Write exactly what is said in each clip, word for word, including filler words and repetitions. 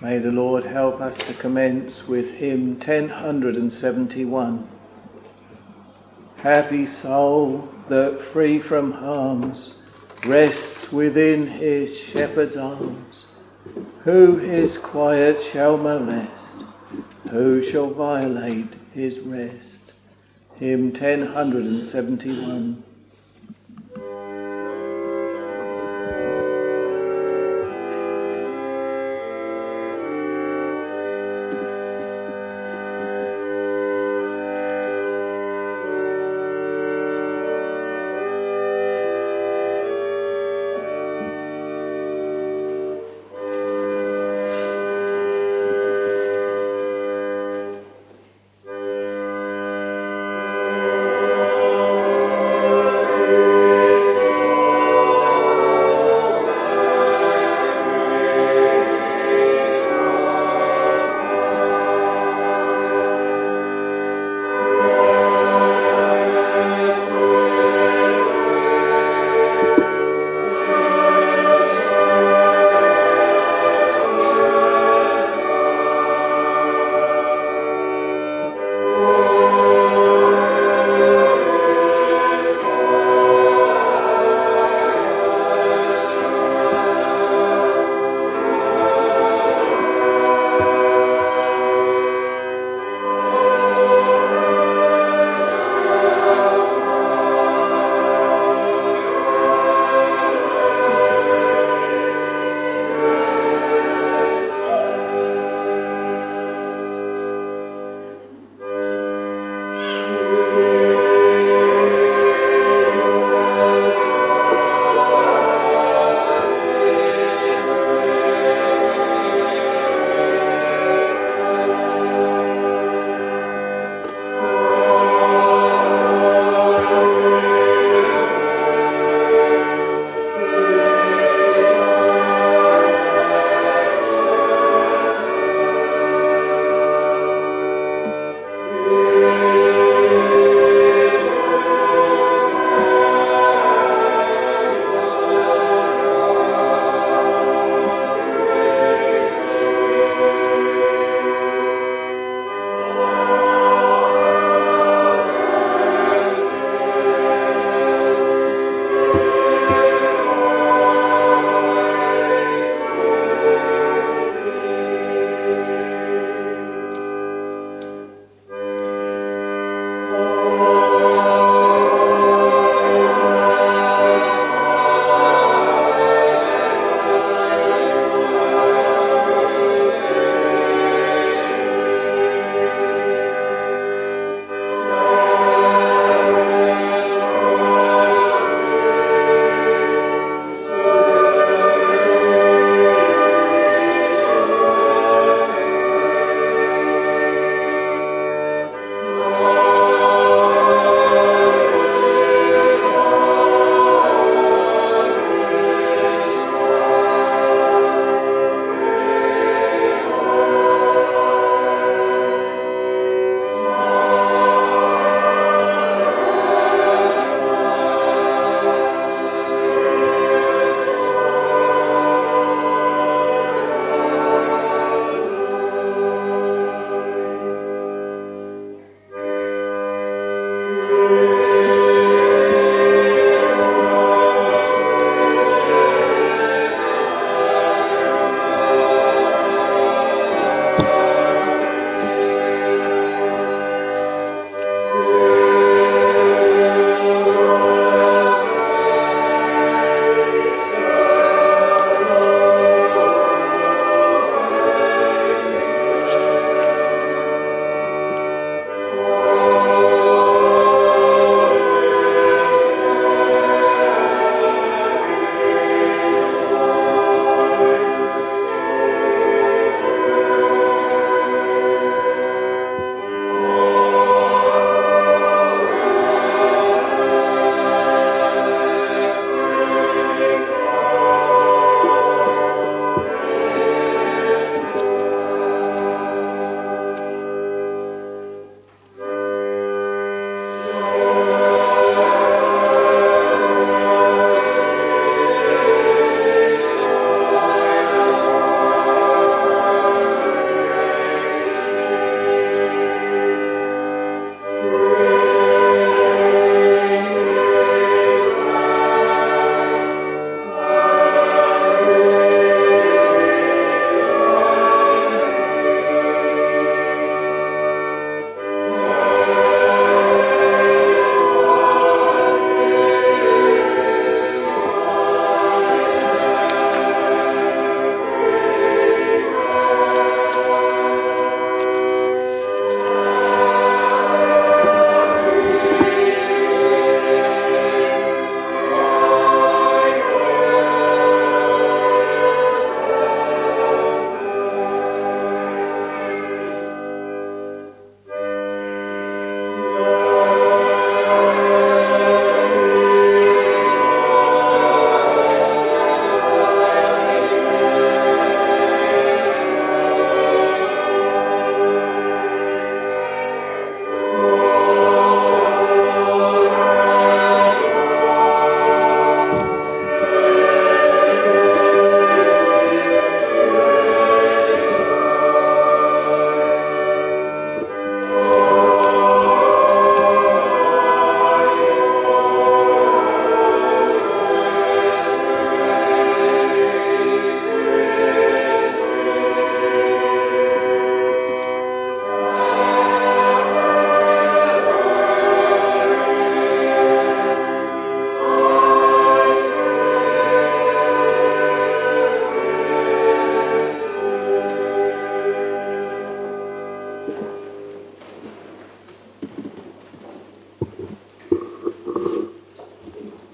May the Lord help us to commence with hymn ten seventy-one. Happy soul that free from harms rests within his shepherd's arms. Who his quiet shall molest? Who shall violate his rest? Hymn ten seventy-one.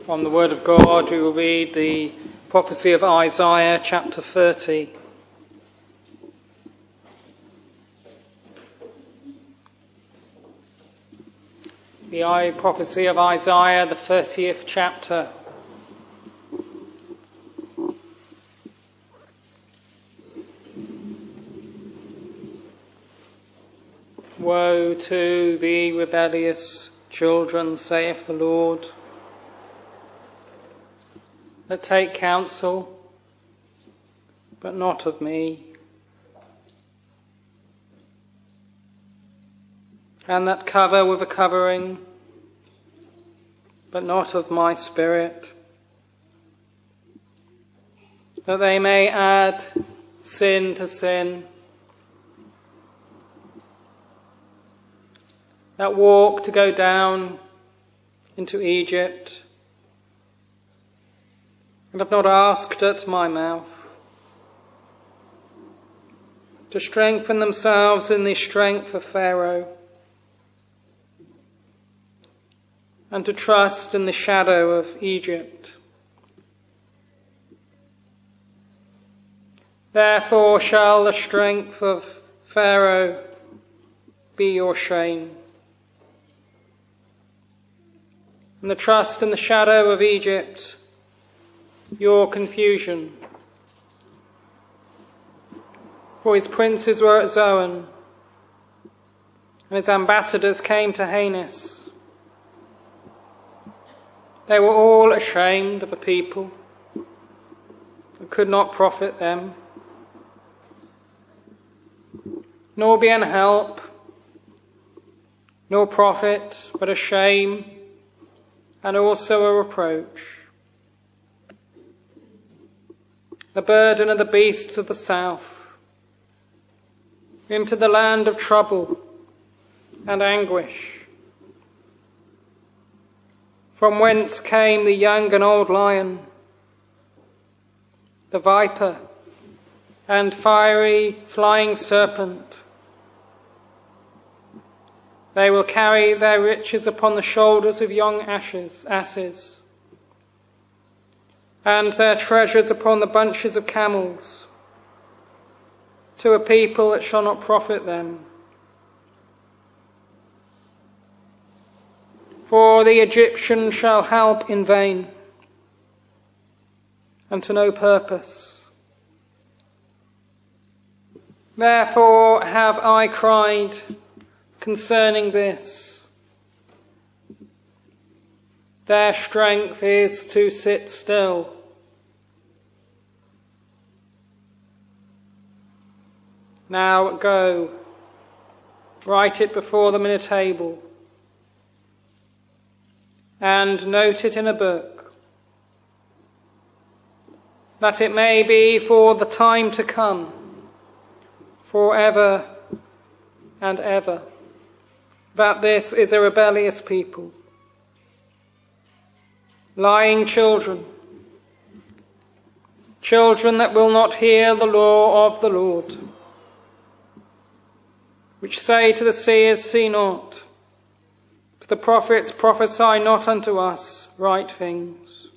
From the Word of God, we will read the prophecy of Isaiah, chapter thirty. The prophecy of Isaiah, the thirtieth chapter. Woe to the rebellious children, saith the Lord, that take counsel, but not of me, and that cover with a covering, but not of my Spirit, that they may add sin to sin, that walk to go down into Egypt, and have not asked at my mouth, to strengthen themselves in the strength of Pharaoh, and to trust in the shadow of Egypt. Therefore shall the strength of Pharaoh be your shame, and the trust in the shadow of Egypt your confusion. For his princes were at Zoan, and his ambassadors came to Hanes. They were all ashamed of a people that could not profit them, nor be an help, nor profit, but a shame, and also a reproach. The burden of the beasts of the south, into the land of trouble and anguish, from whence came the young and old lion, the viper and fiery flying serpent. They will carry their riches upon the shoulders of young ashes, asses, and their treasures upon the bunches of camels, to a people that shall not profit them. For the Egyptian shall help in vain, and to no purpose. Therefore have I cried concerning this. Their strength is to sit still. Now go, write it before them in a table, and note it in a book, that it may be for the time to come, forever and ever, that this is a rebellious people, lying children, children that will not hear the law of the Lord, which say to the seers, see not, to the prophets, prophesy not unto us right things.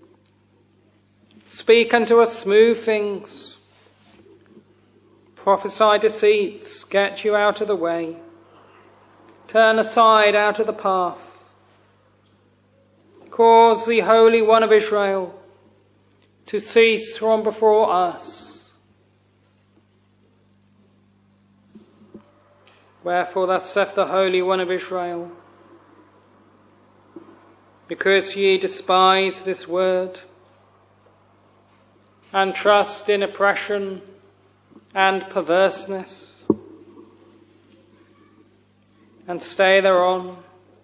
Speak unto us smooth things, prophesy deceits, get you out of the way, turn aside out of the path, cause the Holy One of Israel to cease from before us. Wherefore thus saith the Holy One of Israel, because ye despise this word, and trust in oppression and perverseness, and stay thereon,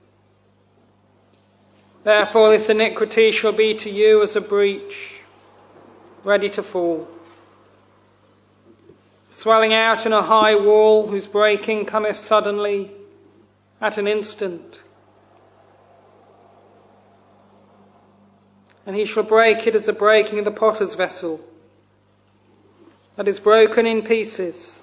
therefore this iniquity shall be to you as a breach, ready to fall, swelling out in a high wall, whose breaking cometh suddenly at an instant. And he shall break it as the breaking of the potter's vessel, that is broken in pieces.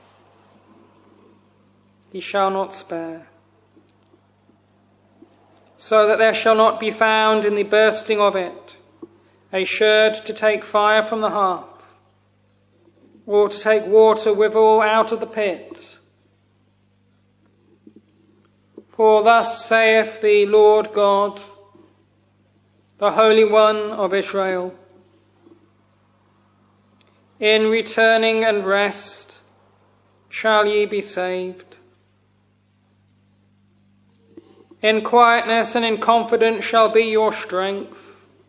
He shall not spare. so that there shall not be found in the bursting of it a sherd to take fire from the hearth, or to take water withal out of the pit. For thus saith the Lord God, the Holy One of Israel, in returning and rest shall ye be saved. In quietness and in confidence shall be your strength.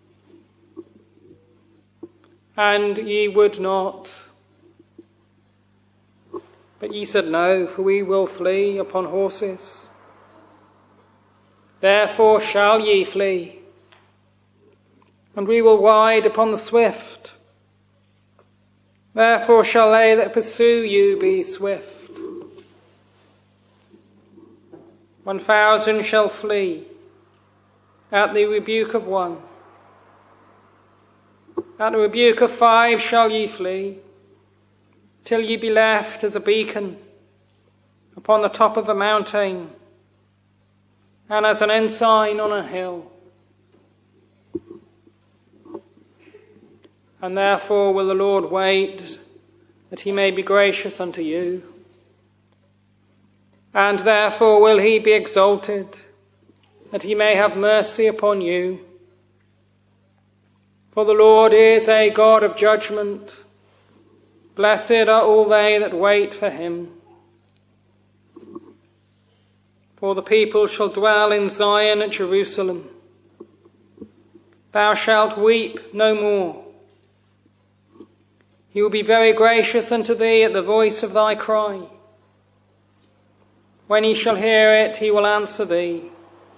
And ye would not. But ye said, No, for we will flee upon horses. Therefore shall ye flee, and we will ride upon the swift. Therefore shall they that pursue you be swift. One thousand shall flee at the rebuke of one. At the rebuke of five shall ye flee, till ye be left as a beacon upon the top of a mountain, and as an ensign on a hill. And therefore will the Lord wait, that he may be gracious unto you. And therefore will he be exalted, that he may have mercy upon you. For the Lord is a God of judgment. Blessed are all they that wait for him. For the people shall dwell in Zion at Jerusalem. Thou shalt weep no more. He will be very gracious unto thee at the voice of thy cry. When he shall hear it, he will answer thee.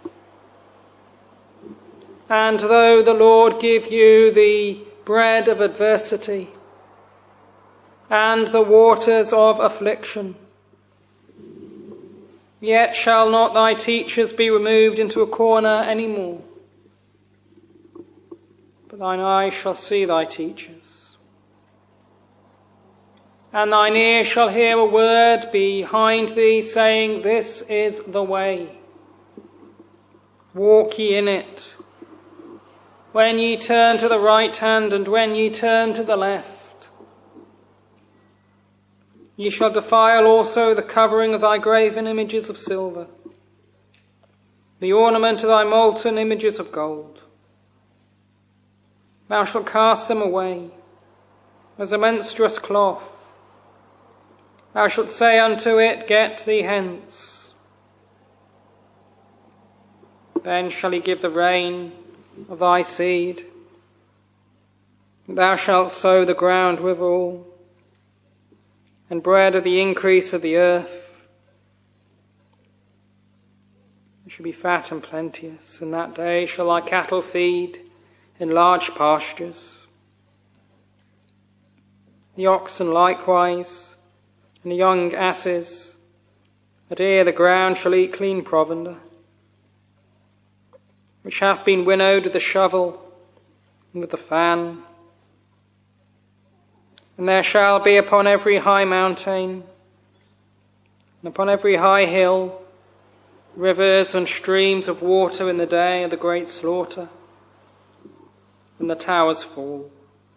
And though the Lord give you the bread of adversity and the waters of affliction, yet shall not thy teachers be removed into a corner any more, but thine eyes shall see thy teachers. And thine ear shall hear a word behind thee, saying, This is the way. Walk ye in it. When ye turn to the right hand, and when ye turn to the left. Ye shall defile also the covering of thy graven images of silver, the ornament of thy molten images of gold. Thou shalt cast them away as a menstruous cloth. Thou shalt say unto it, Get thee hence. Then shall he give the rain of thy seed. Thou shalt sow the ground withal, and bread of the increase of the earth. It shall be fat and plenteous. In that day shall thy cattle feed in large pastures. The oxen likewise, and the young asses, that ere the ground shall eat clean provender, which hath been winnowed with the shovel and with the fan. And there shall be upon every high mountain and upon every high hill rivers and streams of water in the day of the great slaughter, when the towers fall.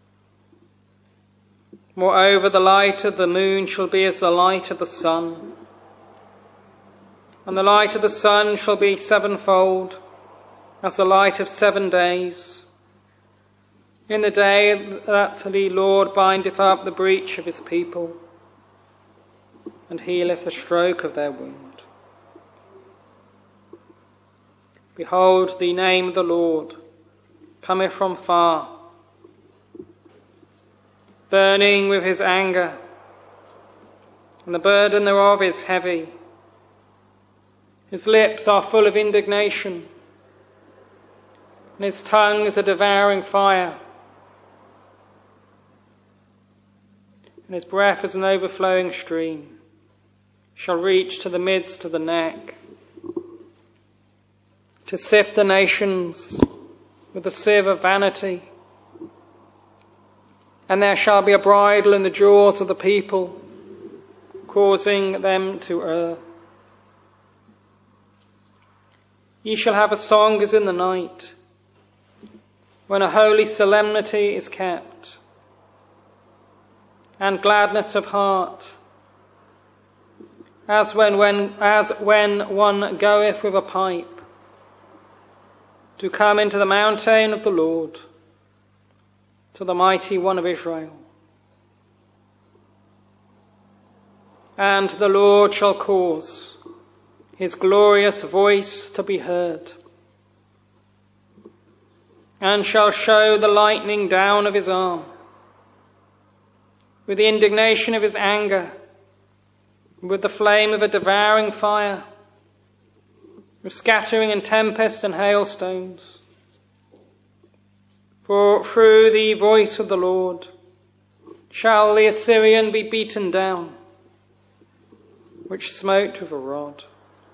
Moreover, the light of the moon shall be as the light of the sun, and the light of the sun shall be sevenfold, as the light of seven days, in the day that the Lord bindeth up the breach of his people, and healeth the stroke of their wound. Behold, the name of the Lord cometh from far, burning with his anger, and the burden thereof is heavy. His lips are full of indignation, and his tongue is a devouring fire, and his breath is an overflowing stream, shall reach to the midst of the neck, to sift the nations with the sieve of vanity. And there shall be a bridle in the jaws of the people, causing them to err. Ye shall have a song as in the night, when a holy solemnity is kept, and gladness of heart, as when, when, as when one goeth with a pipe to come into the mountain of the Lord, to the mighty one of Israel. And the Lord shall cause his glorious voice to be heard, and shall show the lightning down of his arm, with the indignation of his anger, with the flame of a devouring fire, with scattering and tempest and hailstones. For through the voice of the Lord shall the Assyrian be beaten down, which smote with a rod.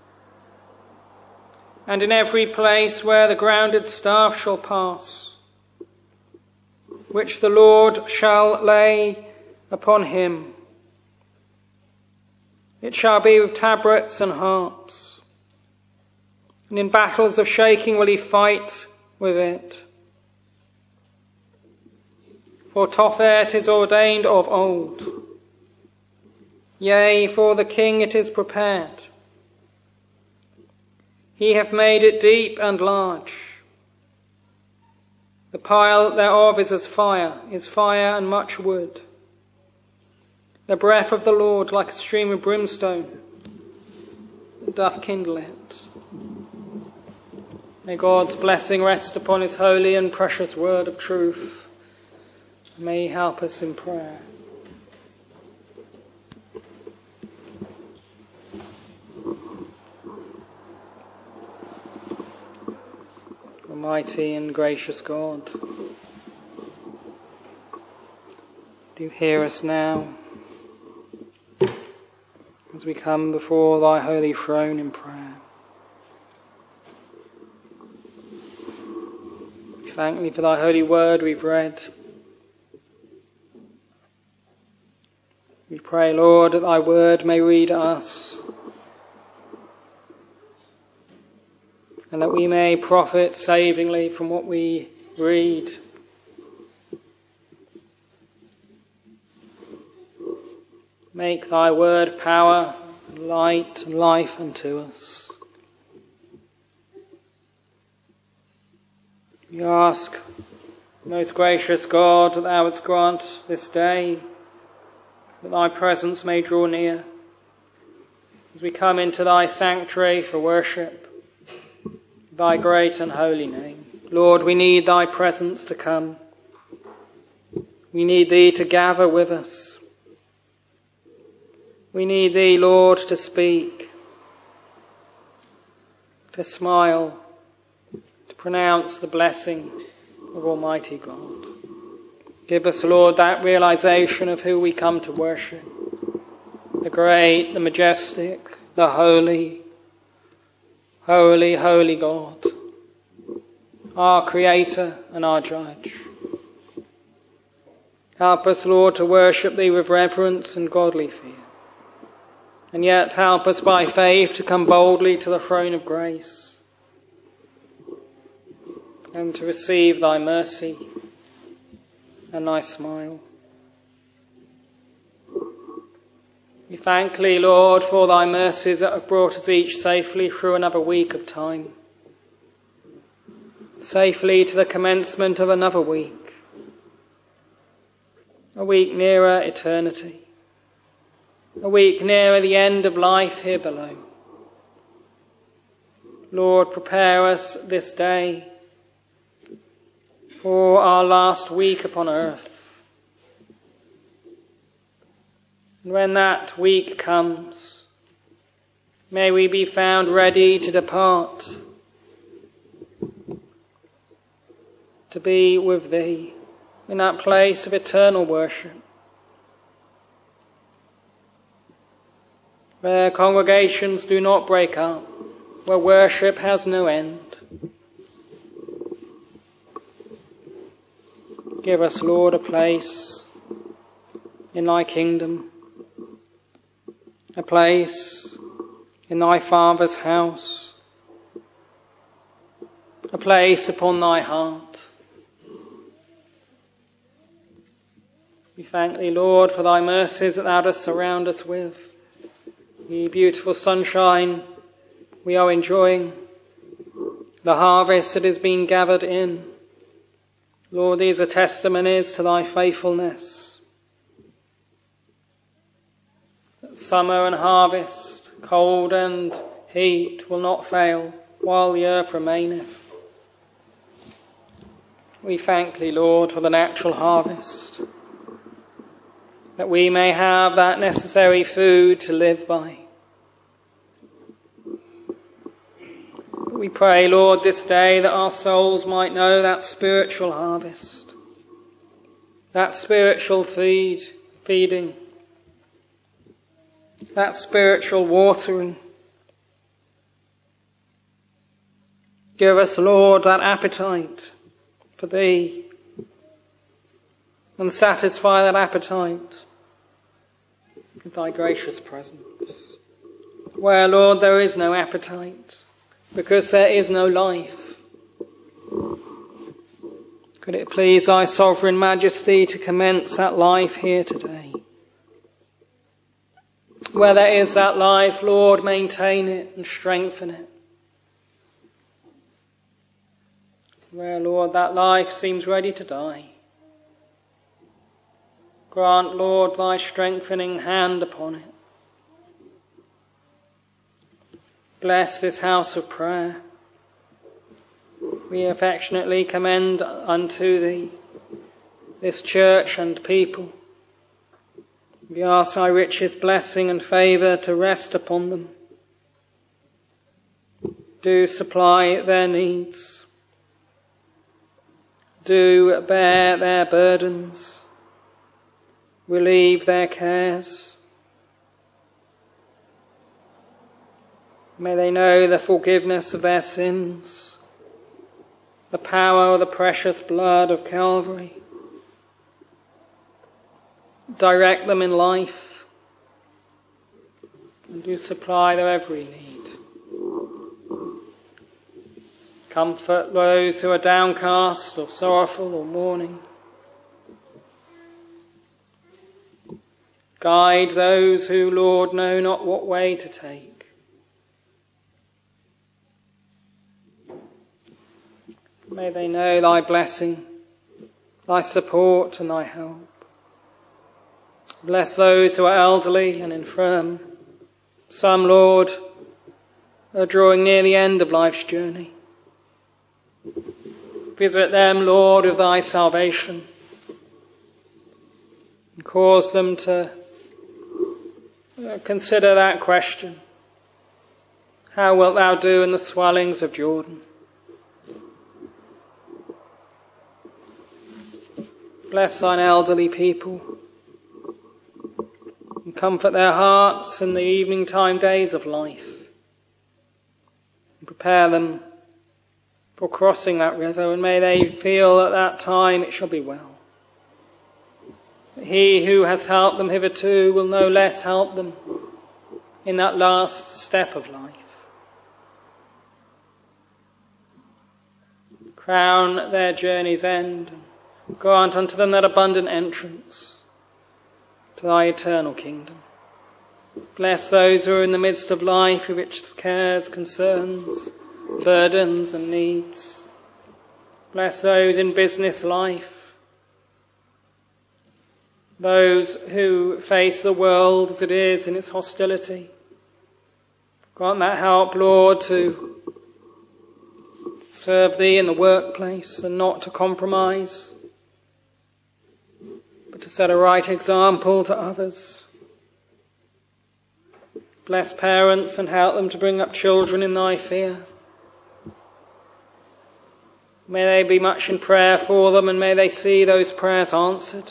And in every place where the grounded staff shall pass, which the Lord shall lay upon him, it shall be with tabrets and harps, and in battles of shaking will he fight with it. For Tophet is ordained of old, yea, for the king it is prepared. He hath made it deep and large. The pile thereof is as fire, is fire and much wood. The breath of the Lord like a stream of brimstone that doth kindle it. May God's blessing rest upon his holy and precious word of truth. May he help us in prayer. Almighty and gracious God, do hear us now as we come before thy holy throne in prayer. We thank thee for thy holy word we've read. We pray, Lord, that thy word may read us, and that we may profit savingly from what we read. Make thy word power, and light, and life unto us. We ask, most gracious God, that thou wouldst grant this day that thy presence may draw near as we come into thy sanctuary for worship, thy great and holy name. Lord, we need thy presence to come. We need thee to gather with us. We need thee, Lord, to speak, to smile, to pronounce the blessing of Almighty God. Give us, Lord, that realization of who we come to worship, the great, the majestic, the holy, holy, holy God, our Creator and our Judge. Help us, Lord, to worship thee with reverence and godly fear, and yet help us by faith to come boldly to the throne of grace and to receive thy mercy and thy smile. We thank thee, Lord, for thy mercies that have brought us each safely through another week of time, safely to the commencement of another week, a week nearer eternity, a week nearer the end of life here below. Lord, prepare us this day for our last week upon earth. And when that week comes, may we be found ready to depart, to be with thee in that place of eternal worship, where congregations do not break up, where worship has no end. Give us, Lord, a place in thy kingdom, a place in thy Father's house, a place upon thy heart. We thank thee, Lord, for thy mercies that thou dost surround us with. The beautiful sunshine we are enjoying, the harvest that is being gathered in. Lord, these are testimonies to thy faithfulness. That summer and harvest, cold and heat will not fail while the earth remaineth. We thank thee, Lord, for the natural harvest, that we may have that necessary food to live by. We pray, Lord, this day that our souls might know that spiritual harvest, that spiritual feed, feeding, that spiritual watering. Give us, Lord, that appetite for thee, and satisfy that appetite with thy gracious presence. Where, Lord, there is no appetite, because there is no life, could it please thy sovereign majesty to commence that life here today? Where there is that life, Lord, maintain it and strengthen it. Where, Lord, that life seems ready to die, grant, Lord, thy strengthening hand upon it. Bless this house of prayer. We affectionately commend unto thee this church and people. We ask thy richest blessing and favour to rest upon them. Do supply their needs. Do bear their burdens. Relieve their cares. May they know the forgiveness of their sins, the power of the precious blood of Calvary. Direct them in life, and do supply their every need. Comfort those who are downcast or sorrowful or mourning. Guide those who, Lord, know not what way to take. May they know thy blessing, thy support and thy help. Bless those who are elderly and infirm. Some, Lord, are drawing near the end of life's journey. Visit them, Lord, with thy salvation, and cause them to consider that question: how wilt thou do in the swellings of Jordan? Bless thine elderly people, and comfort their hearts in the evening time days of life, and prepare them for crossing that river, and may they feel at that time it shall be well. He who has helped them hitherto will no less help them in that last step of life. Crown their journey's end, and grant unto them that abundant entrance to thy eternal kingdom. Bless those who are in the midst of life with its cares, concerns, burdens and needs. Bless those in business life, those who face the world as it is in its hostility. Grant that help, Lord, to serve thee in the workplace and not to compromise, but to set a right example to others. Bless parents and help them to bring up children in thy fear. May they be much in prayer for them, and may they see those prayers answered.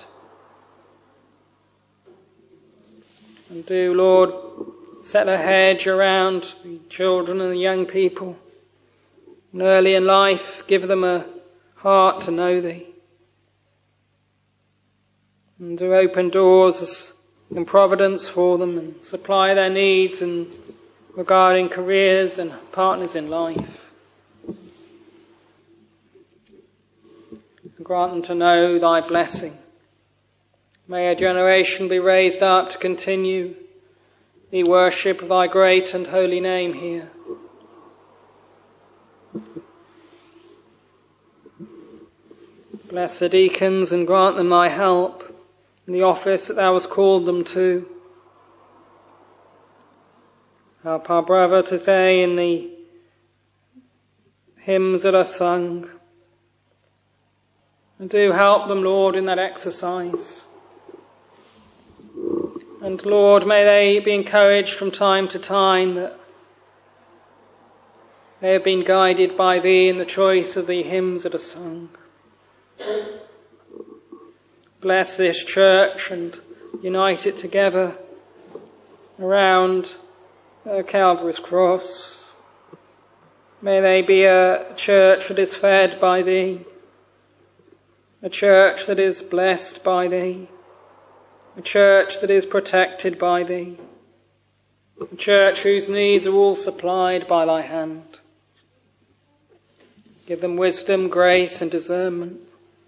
And do, Lord, set a hedge around the children and the young people. And early in life, give them a heart to know thee. And do open doors in providence for them, and supply their needs in regarding careers and partners in life. and grant them to know thy blessing. May a generation be raised up to continue the worship of thy great and holy name here. Bless the deacons and grant them thy help in the office that thou hast called them to. Help our brother today in the hymns that are sung. And do help them, Lord, in that exercise. And Lord, may they be encouraged from time to time that they have been guided by thee in the choice of the hymns that are sung. Bless this church and unite it together around uh, Calvary's cross. May they be a church that is fed by thee, a church that is blessed by thee, a church that is protected by thee, a church whose needs are all supplied by thy hand. Give them wisdom, grace and discernment.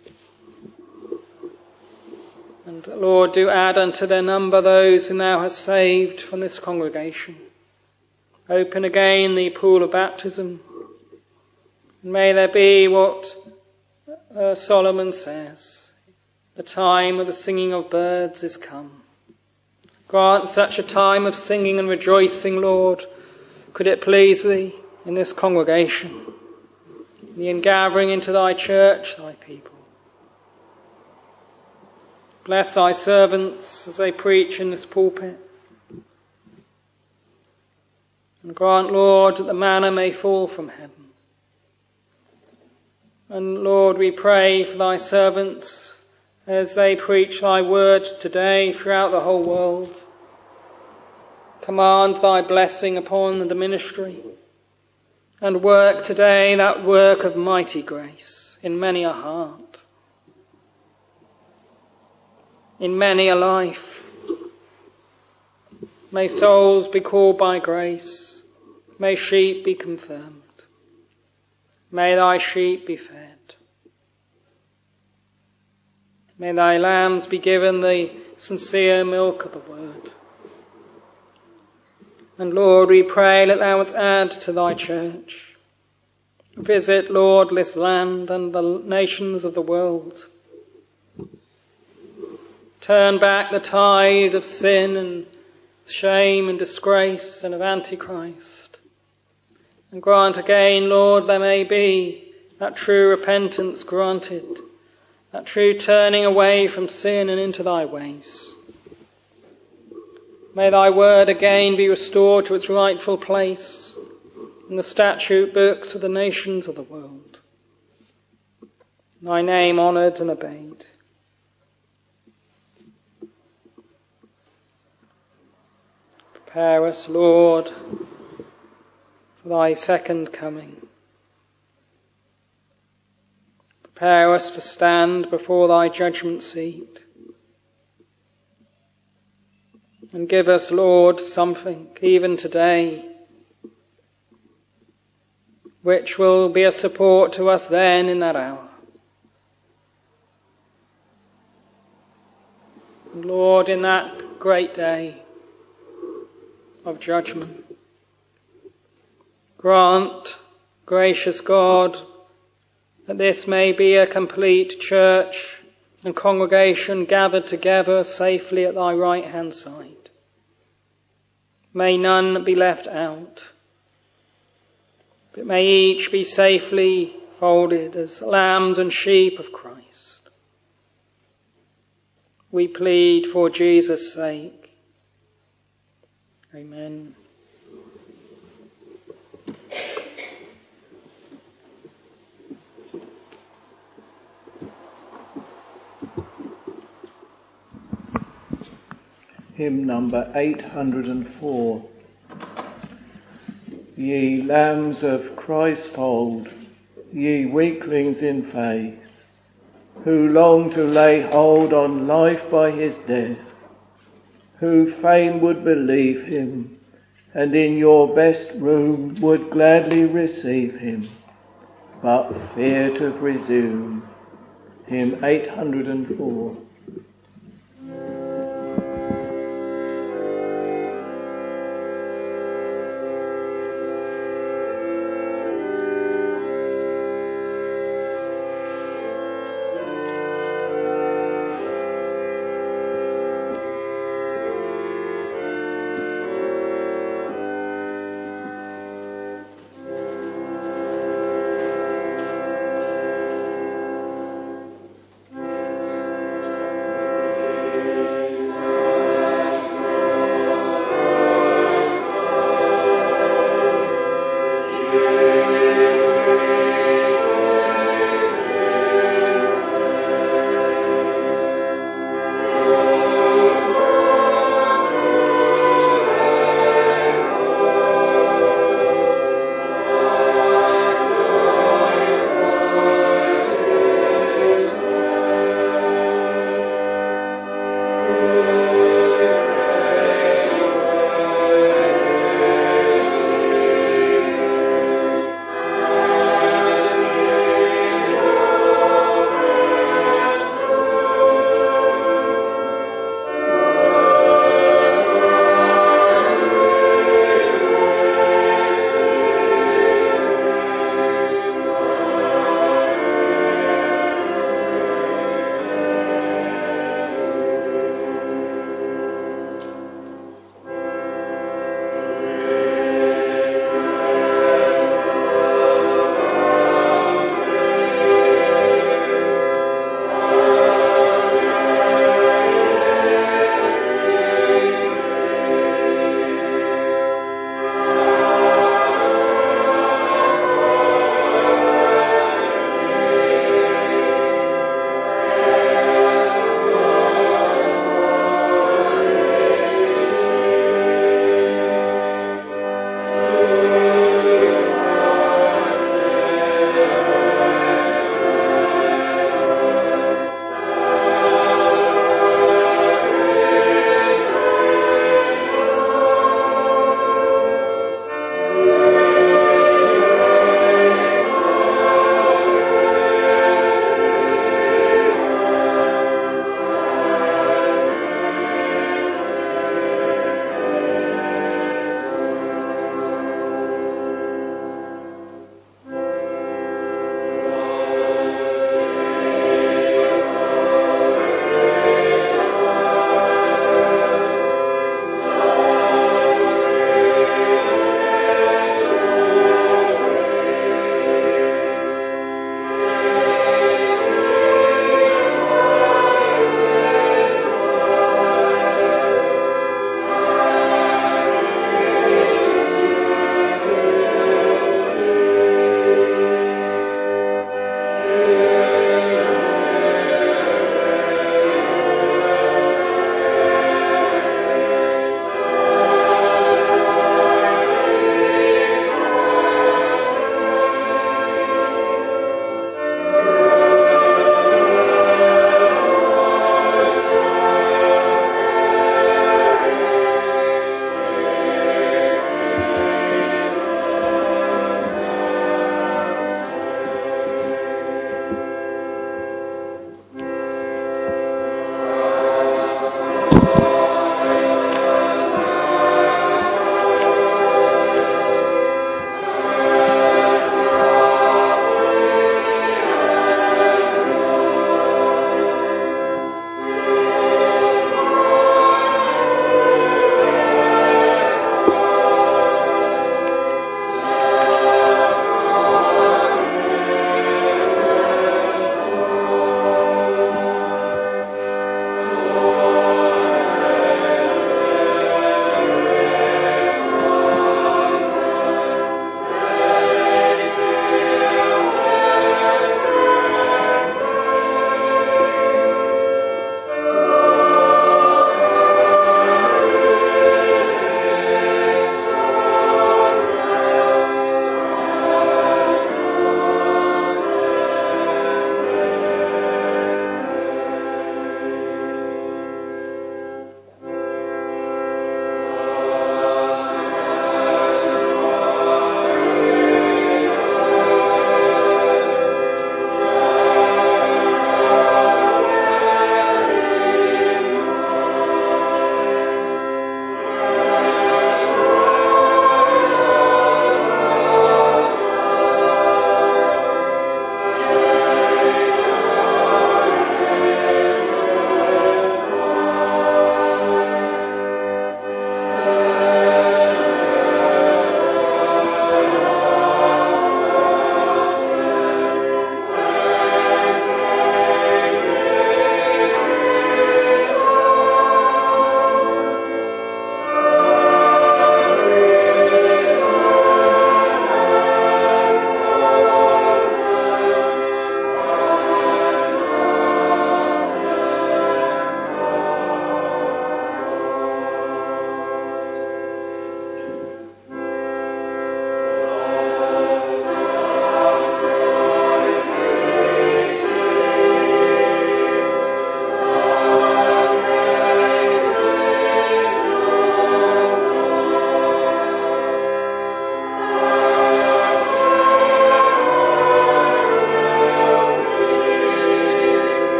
And Lord, do add unto their number those whom thou hast saved from this congregation. Open again the pool of baptism. And may there be what uh, Solomon says, the time of the singing of birds is come. Grant such a time of singing and rejoicing, Lord, could it please thee, in this congregation, in the ingathering into thy church, thy people. Bless thy servants as they preach in this pulpit. And grant, Lord, that the manna may fall from heaven. And Lord, we pray for thy servants as they preach thy word today throughout the whole world. Command thy blessing upon the ministry and work today that work of mighty grace in many a heart, in many a life. May souls be called by grace. May sheep be confirmed. May thy sheep be fed. May thy lambs be given the sincere milk of the word. And Lord, we pray that thou wouldst add to thy church. Visit, Lord, this land and the nations of the world. Turn back the tide of sin and shame and disgrace and of Antichrist. And grant again, Lord, there may be that true repentance granted, that true turning away from sin and into thy ways. May thy word again be restored to its rightful place in the statute books of the nations of the world. Thy name honoured and obeyed. Prepare us, Lord, for thy second coming. Prepare us to stand before thy judgment seat. And give us, Lord, something, even today, which will be a support to us then in that hour. And Lord, in that great day of judgment, grant, gracious God, that this may be a complete church and congregation gathered together safely at thy right hand side. May none be left out, but may each be safely folded as lambs and sheep of Christ. We plead for Jesus' sake. Amen. Hymn number eight hundred four. Ye lambs of Christ's fold, ye weaklings in faith, who long to lay hold on life by his death, who fain would believe him, and in your best room would gladly receive him, but fear to presume. Hymn eight hundred and four.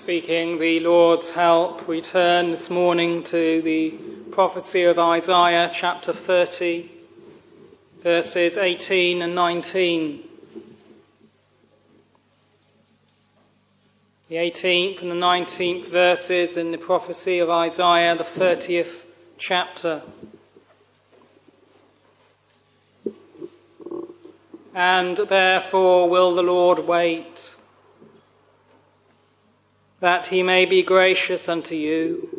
Seeking the Lord's help, we turn this morning to the prophecy of Isaiah chapter thirty, verses eighteen and nineteen. The eighteenth and the nineteenth verses in the prophecy of Isaiah, the thirtieth chapter. And therefore will the Lord wait, that he may be gracious unto you.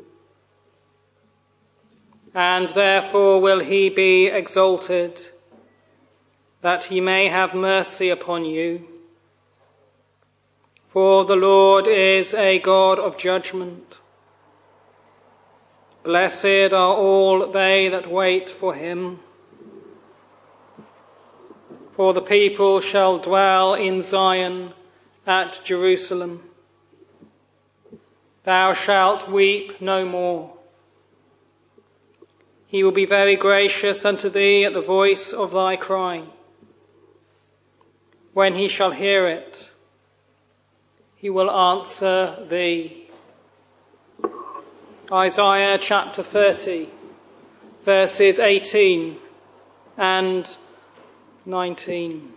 And therefore will he be exalted, that he may have mercy upon you. For the Lord is a God of judgment. Blessed are all they that wait for him. For the people shall dwell in Zion at Jerusalem. Thou shalt weep no more. He will be very gracious unto thee at the voice of thy cry. When he shall hear it, he will answer thee. Isaiah chapter thirty, verses eighteen and nineteen.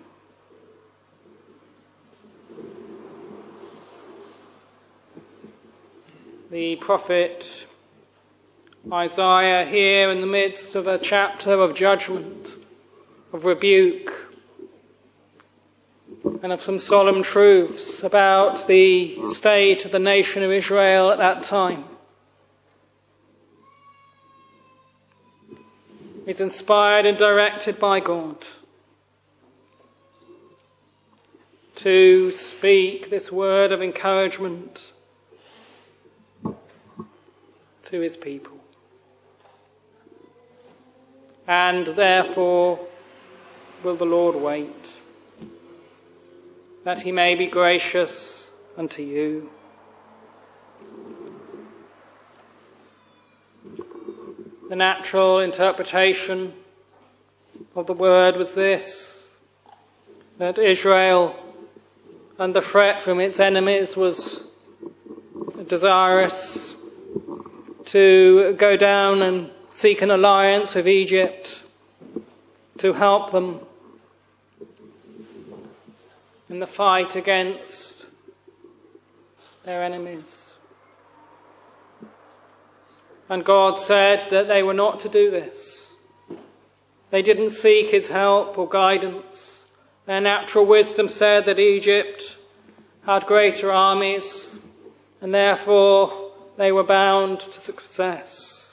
The prophet Isaiah here in the midst of a chapter of judgment, of rebuke, and of some solemn truths about the state of the nation of Israel at that time. It's inspired and directed by God to speak this word of encouragement to his people. And therefore will the Lord wait, that he may be gracious unto you. The natural interpretation of the word was this, that Israel, under threat from its enemies, was desirous to go down and seek an alliance with Egypt to help them in the fight against their enemies. And God said that they were not to do this. They didn't seek his help or guidance. Their natural wisdom said that Egypt had greater armies, and therefore they were bound to success.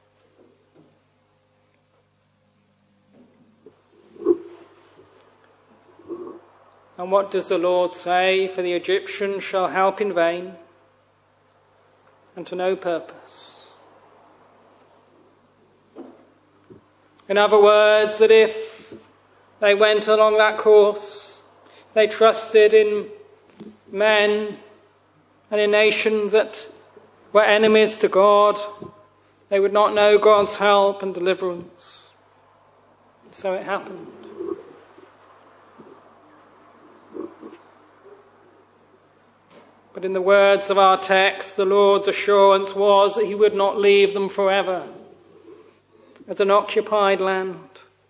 And what does the Lord say? For the Egyptians shall help in vain, and to no purpose. In other words, that if they went along that course, they trusted in men and in nations that were enemies to God, they would not know God's help and deliverance. So it happened. But in the words of our text, the Lord's assurance was that he would not leave them forever as an occupied land.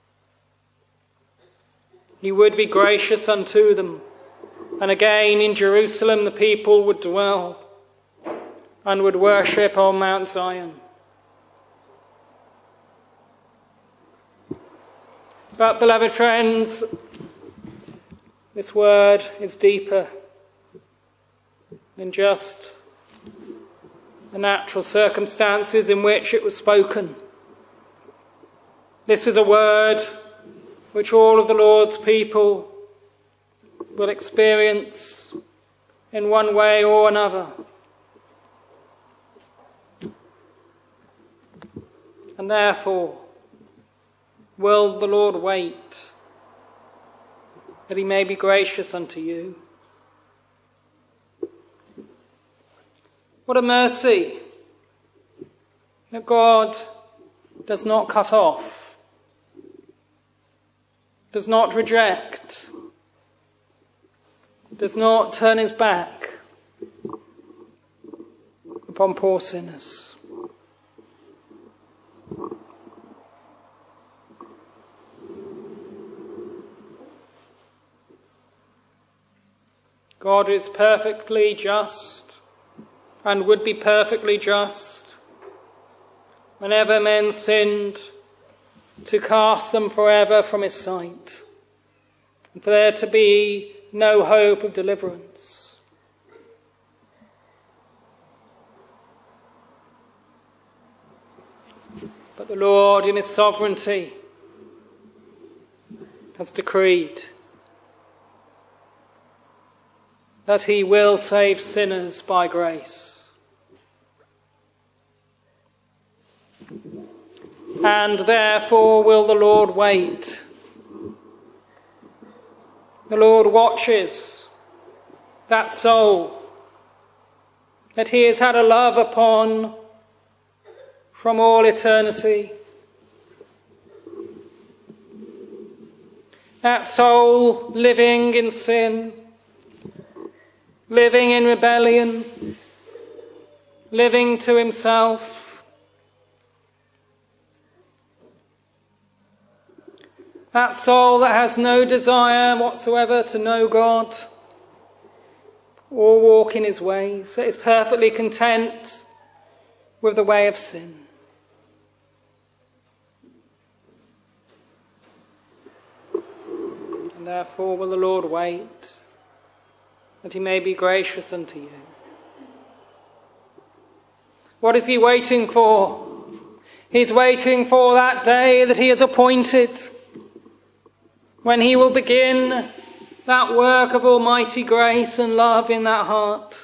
He would be gracious unto them. And again in Jerusalem the people would dwell and would worship on Mount Zion. But, beloved friends, this word is deeper than just the natural circumstances in which it was spoken. This is a word which all of the Lord's people will experience in one way or another. And therefore, will the Lord wait, that he may be gracious unto you? What a mercy that God does not cut off, does not reject, does not turn his back, from poor sinners. God is perfectly just and would be perfectly just whenever men sinned, to cast them forever from his sight, and for there to be no hope of deliverance. But the Lord in his sovereignty has decreed that he will save sinners by grace. And therefore will the Lord wait. The Lord watches that soul that he has had a love upon from all eternity. That soul living in sin, living in rebellion, living to himself. That soul that has no desire whatsoever to know God or walk in his ways, that is perfectly content with the way of sin. And therefore will the Lord wait, that he may be gracious unto you. What is he waiting for? He's waiting for that day that he has appointed, when he will begin that work of almighty grace and love in that heart.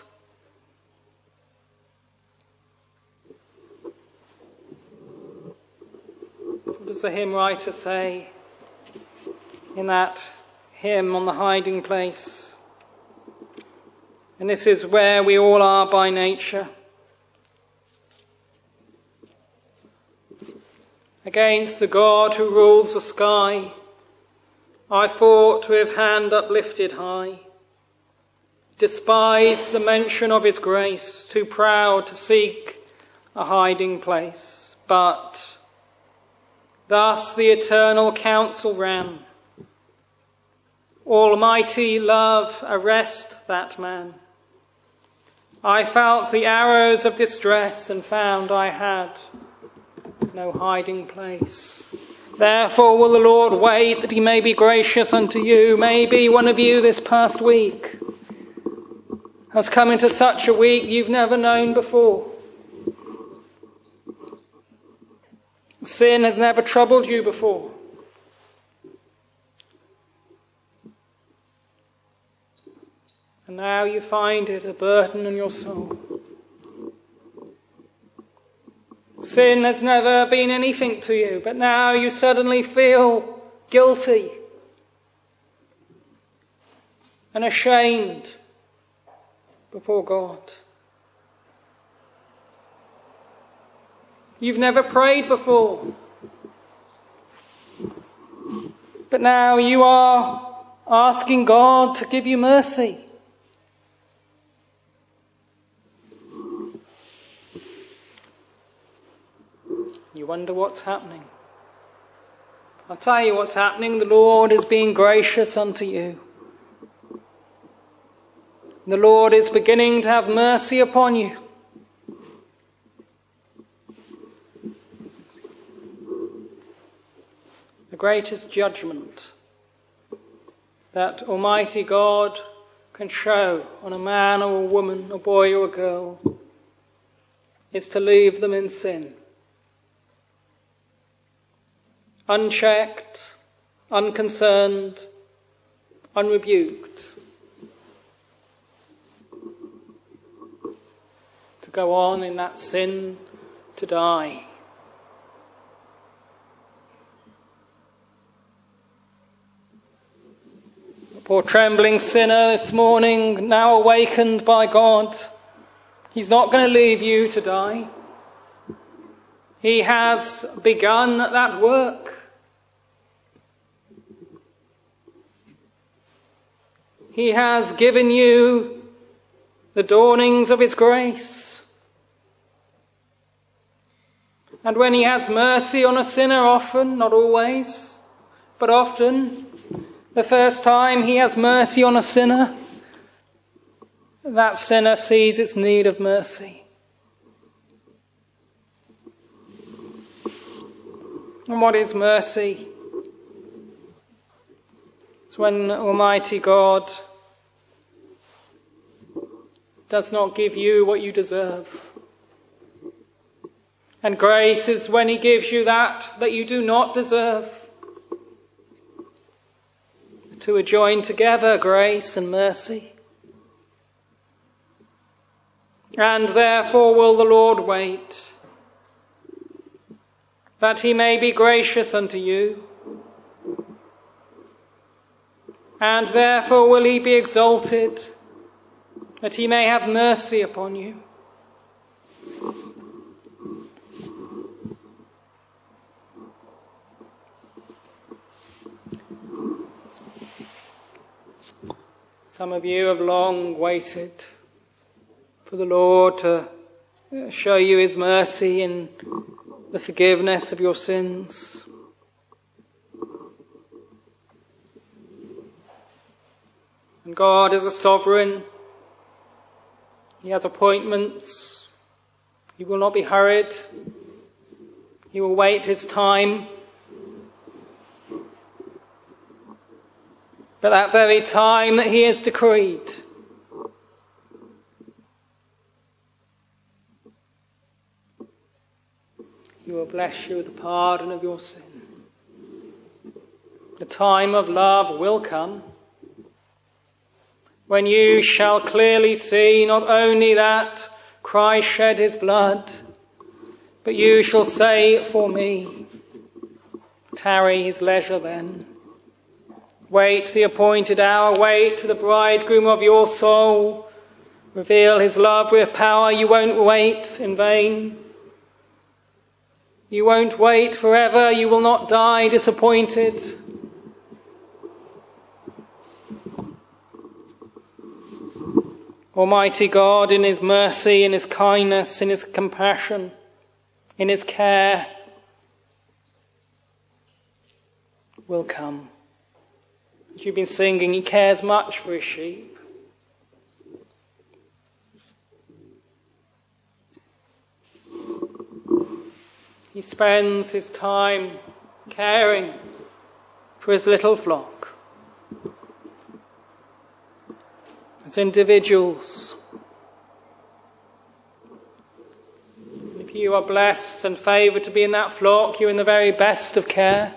What does the hymn writer say in that hymn on the hiding place? And this is where we all are by nature. Against the God who rules the sky, I fought with hand uplifted high, despised the mention of his grace, too proud to seek a hiding place. But thus the eternal counsel ran, Almighty love, arrest that man. I felt the arrows of distress and found I had no hiding place. Therefore will the Lord wait, that he may be gracious unto you. Maybe one of you this past week has come into such a week you've never known before. Sin has never troubled you before. And now you find it a burden on your soul. Sin has never been anything to you, but now you suddenly feel guilty and ashamed before God. You've never prayed before, but now you are asking God to give you mercy. You wonder what's happening. I'll tell you what's happening. The Lord is being gracious unto you. The Lord is beginning to have mercy upon you. The greatest judgment that Almighty God can show on a man or a woman, a boy or a girl, is to leave them in sin. Unchecked, unconcerned, unrebuked. To go on in that sin, to die. The poor trembling sinner this morning, now awakened by God, he's not going to leave you to die. He has begun that work. He has given you the dawnings of his grace. And when he has mercy on a sinner, often, not always, but often, the first time he has mercy on a sinner, that sinner sees its need of mercy. And what is mercy? It's when Almighty God does not give you what you deserve. And grace is when he gives you that that you do not deserve. The two are joined together, grace and mercy. And therefore will the Lord wait, that he may be gracious unto you. And therefore will he be exalted, that he may have mercy upon you. Some of you have long waited for the Lord to show you his mercy in the forgiveness of your sins. And God is a sovereign. He has appointments. He will not be hurried. He will wait his time. But that very time that he has decreed, he will bless you with the pardon of your sin. The time of love will come, when you shall clearly see not only that Christ shed his blood, but you shall say, for me, tarry his leisure then. Wait the appointed hour, wait to the bridegroom of your soul. Reveal his love with power. You won't wait in vain. You won't wait forever. You will not die disappointed. Almighty God, in his mercy, in his kindness, in his compassion, in his care, will come. As you've been singing, he cares much for his sheep. He spends his time caring for his little flock. As individuals, if you are blessed and favoured to be in that flock, you're in the very best of care.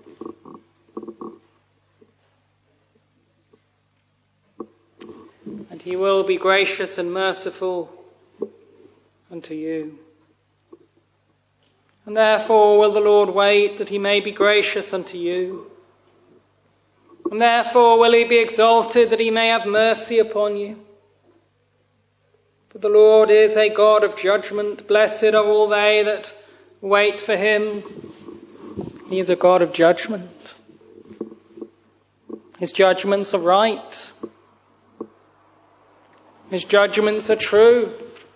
And he will be gracious and merciful unto you. And therefore will the Lord wait, that he may be gracious unto you. And therefore will he be exalted, that he may have mercy upon you. For the Lord is a God of judgment. Blessed are all they that wait for him. He is a God of judgment. His judgments are right. His judgments are true.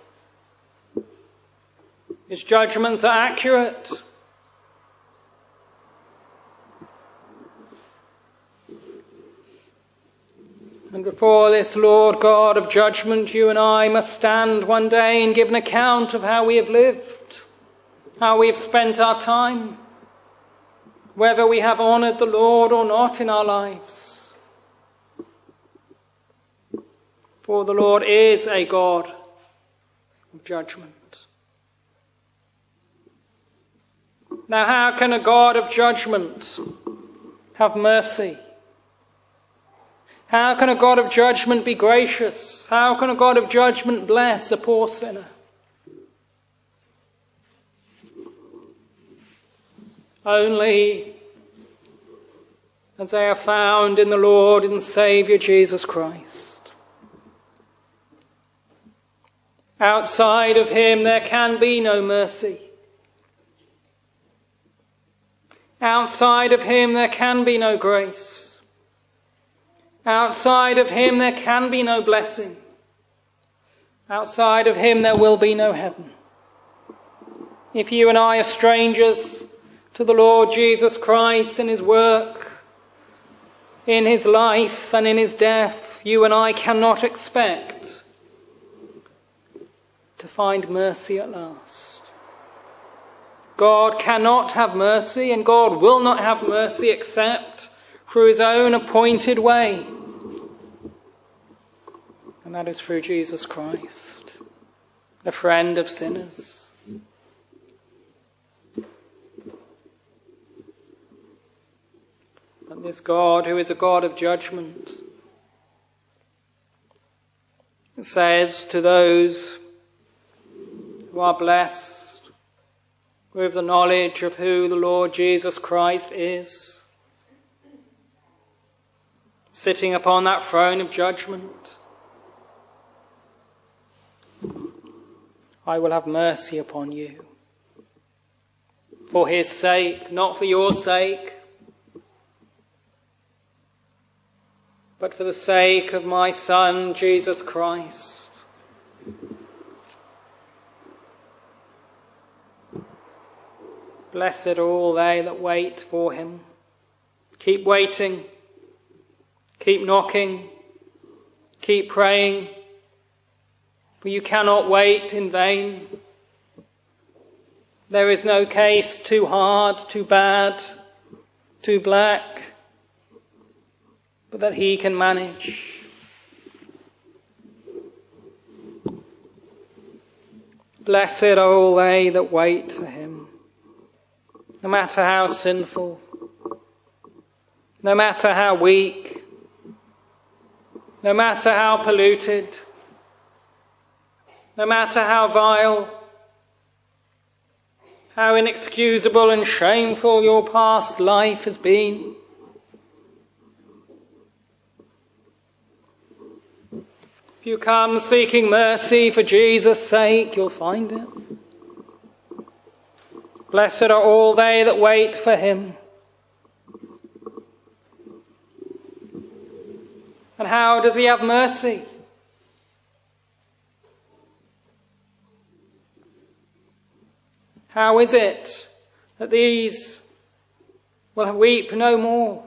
His judgments are accurate. And before this Lord God of judgment, you and I must stand one day and give an account of how we have lived, how we have spent our time, whether we have honoured the Lord or not in our lives. For the Lord is a God of judgment. Now, how can a God of judgment have mercy? How can a God of judgment be gracious? How can a God of judgment bless a poor sinner? Only as they are found in the Lord and Saviour Jesus Christ. Outside of him there can be no mercy. Outside of him there can be no grace. Outside of him there can be no blessing. Outside of him there will be no heaven. If you and I are strangers to the Lord Jesus Christ and his work, in his life and in his death, you and I cannot expect to find mercy at last. God cannot have mercy, and God will not have mercy except through his own appointed way. And that is through Jesus Christ, the friend of sinners. But this God, who is a God of judgment, says to those who are blessed with the knowledge of who the Lord Jesus Christ is, sitting upon that throne of judgment, I will have mercy upon you. For his sake, not for your sake, but for the sake of my Son, Jesus Christ. Blessed are all they that wait for him. Keep waiting. Keep knocking. Keep praying. For you cannot wait in vain. There is no case too hard, too bad, too black, but that he can manage. Blessed are all they that wait for him. No matter how sinful, no matter how weak, no matter how polluted, no matter how vile, how inexcusable and shameful your past life has been, if you come seeking mercy for Jesus' sake, you'll find it. Blessed are all they that wait for him. And how does he have mercy? How is it that these will weep no more?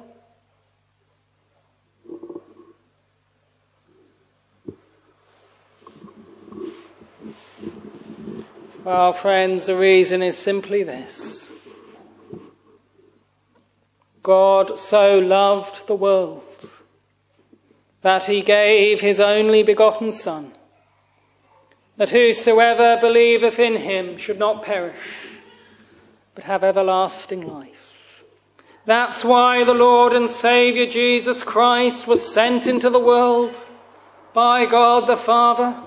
Well, friends, the reason is simply this. God so loved the world that he gave his only begotten Son, that whosoever believeth in him should not perish, but have everlasting life. That's why the Lord and Saviour Jesus Christ was sent into the world by God the Father.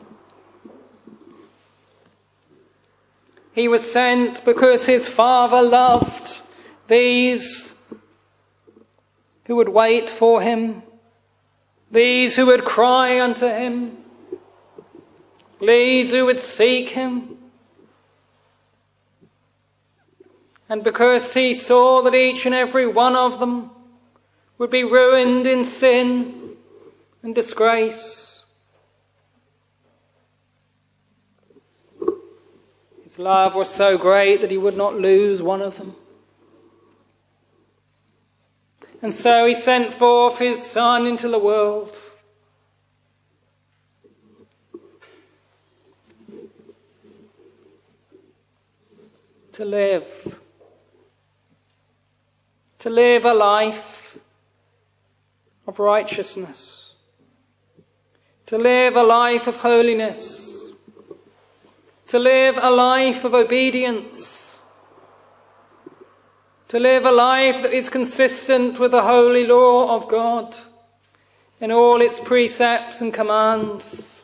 He was sent because his Father loved these who would wait for him, these who would cry unto him, these who would seek him. And because he saw that each and every one of them would be ruined in sin and disgrace, his love was so great that he would not lose one of them. And so he sent forth his Son into the world to live, to live a life of righteousness, to live a life of holiness, to live a life of obedience, to live a life that is consistent with the holy law of God in all its precepts and commands.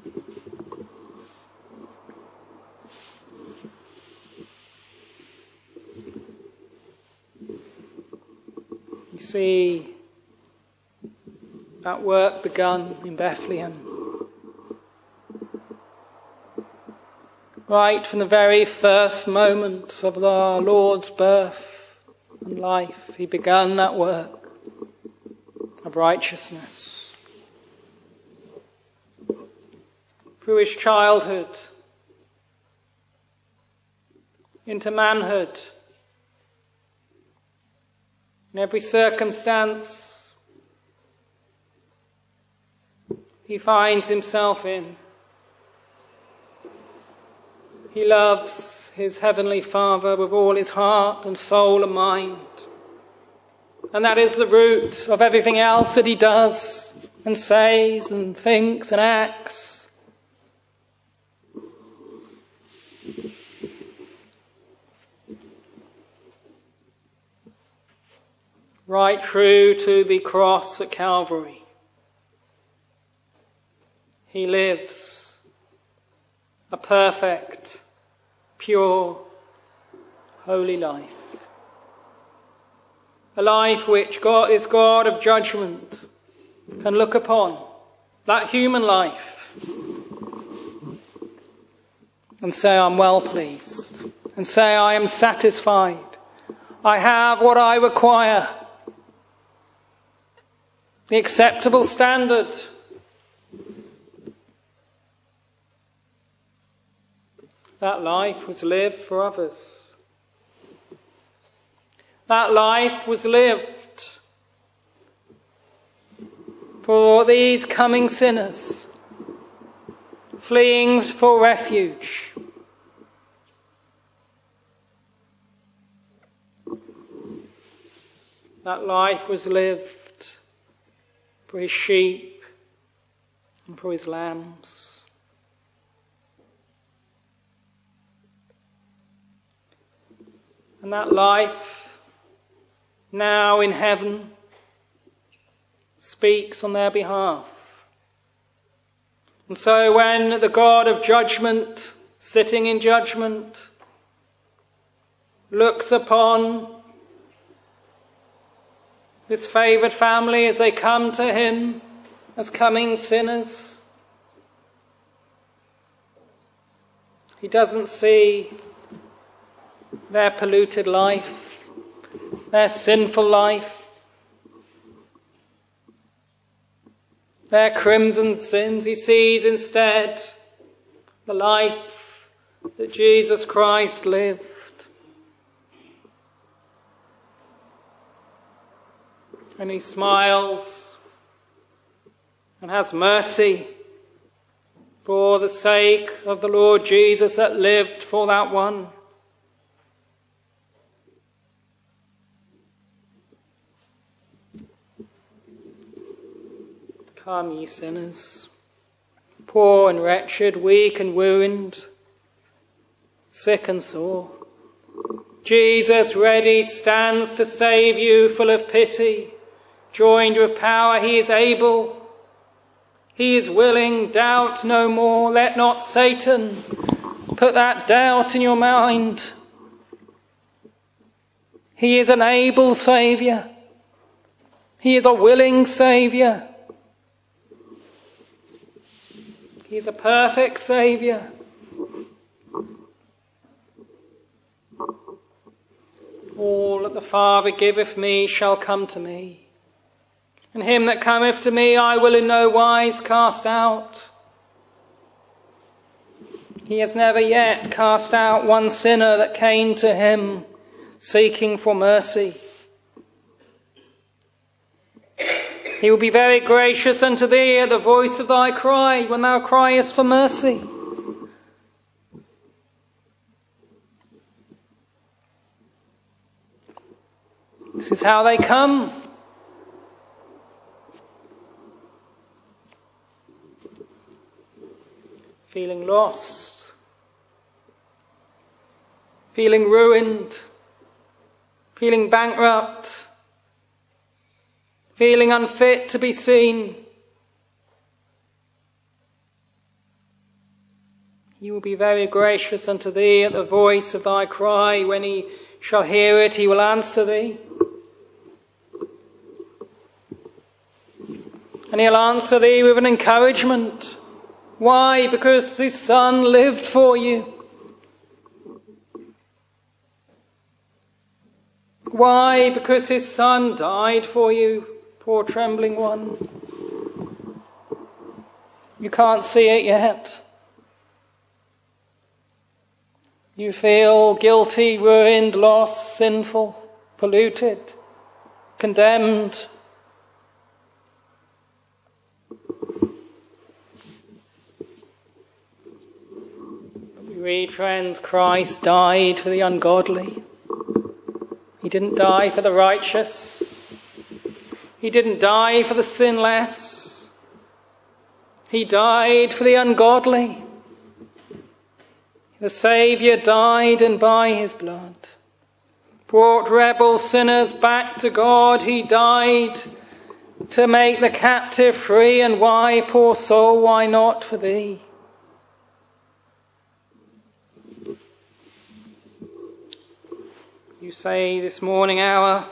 You see that work begun in Bethlehem. Right from the very first moment of our Lord's birth and life, he began that work of righteousness. Through his childhood, into manhood. In every circumstance he finds himself in, he loves his heavenly Father with all his heart and soul and mind. And that is the root of everything else that he does and says and thinks and acts. Right through to the cross at Calvary, he lives a perfect, pure, holy life. A life which God is God of judgment can look upon, that human life, and say, I'm well pleased, and say, I am satisfied. I have what I require. The acceptable standard. That life was lived for others. That life was lived for these coming sinners, fleeing for refuge. That life was lived for his sheep and for his lambs. And that life, now in heaven, speaks on their behalf. And so when the God of judgment, sitting in judgment, looks upon this favoured family as they come to him as coming sinners, he doesn't see their polluted life, their sinful life, their crimson sins. He sees instead the life that Jesus Christ lived. And he smiles and has mercy for the sake of the Lord Jesus that lived for that one. Come, ye sinners, poor and wretched, weak and ruined, sick and sore. Jesus ready stands to save you, full of pity, joined with power. He is able, he is willing. Doubt no more. Let not Satan put that doubt in your mind. He is an able Saviour. He is a willing Saviour. He is a perfect Saviour. All that the Father giveth me shall come to me, and him that cometh to me I will in no wise cast out. He has never yet cast out one sinner that came to him seeking for mercy. He will be very gracious unto thee at the voice of thy cry, when thou criest for mercy. This is how they come. Feeling lost, feeling ruined, feeling bankrupt, feeling unfit to be seen. He will be very gracious unto thee at the voice of thy cry. When he shall hear it, he will answer thee. And he'll answer thee with an encouragement. Why? Because his Son lived for you. Why? Because his Son died for you, poor trembling one. You can't see it yet. You feel guilty, ruined, lost, sinful, polluted, condemned. We read, friends, Christ died for the ungodly. He didn't die for the righteous. He didn't die for the sinless. He died for the ungodly. The Saviour died, and by his blood brought rebel sinners back to God. He died to make the captive free. And why, poor soul, why not for thee? You say this morning hour,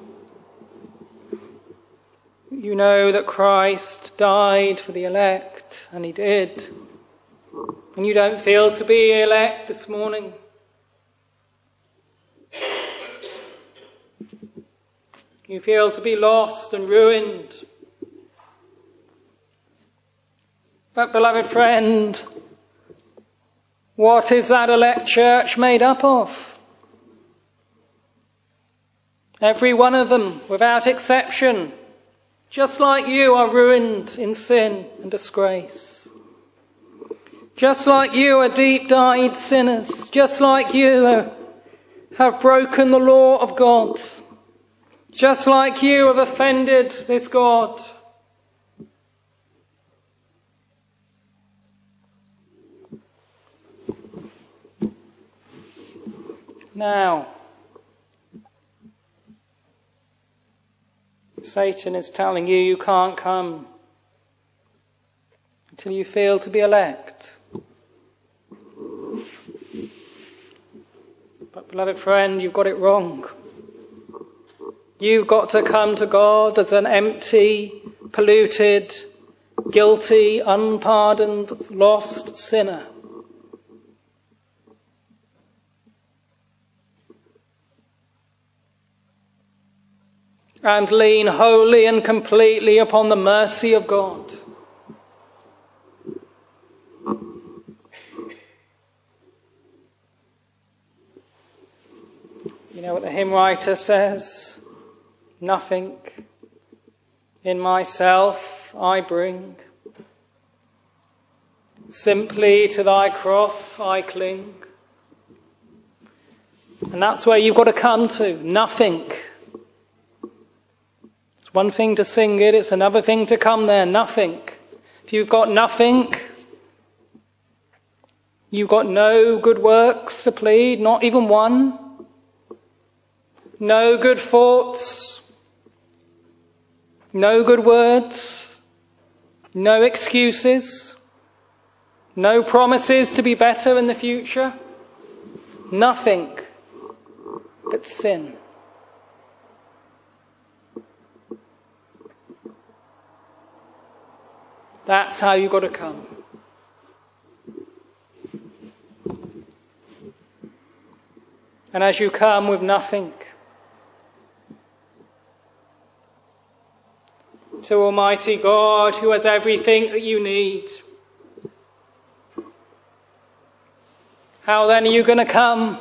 you know that Christ died for the elect, and he did. And you don't feel to be elect this morning. You feel to be lost and ruined. But, beloved friend, what is that elect church made up of? Every one of them, without exception, just like you, are ruined in sin and disgrace. Just like you are deep-dyed sinners. Just like you are, have broken the law of God. Just like you have offended this God. Now, Satan is telling you you can't come until you feel to be elect. But, beloved friend, you've got it wrong. You've got to come to God as an empty, polluted, guilty, unpardoned, lost sinner. And lean wholly and completely upon the mercy of God. You know what the hymn writer says? Nothing in myself I bring. Simply to thy cross I cling. And that's where you've got to come to. Nothing. It's one thing to sing it, it's another thing to come there. Nothing. If you've got nothing, you've got no good works to plead, not even one. No good thoughts, no good words, no excuses, no promises to be better in the future, nothing but sin. That's how you've got to come. And as you come with nothing, to Almighty God, who has everything that you need, how then are you going to come?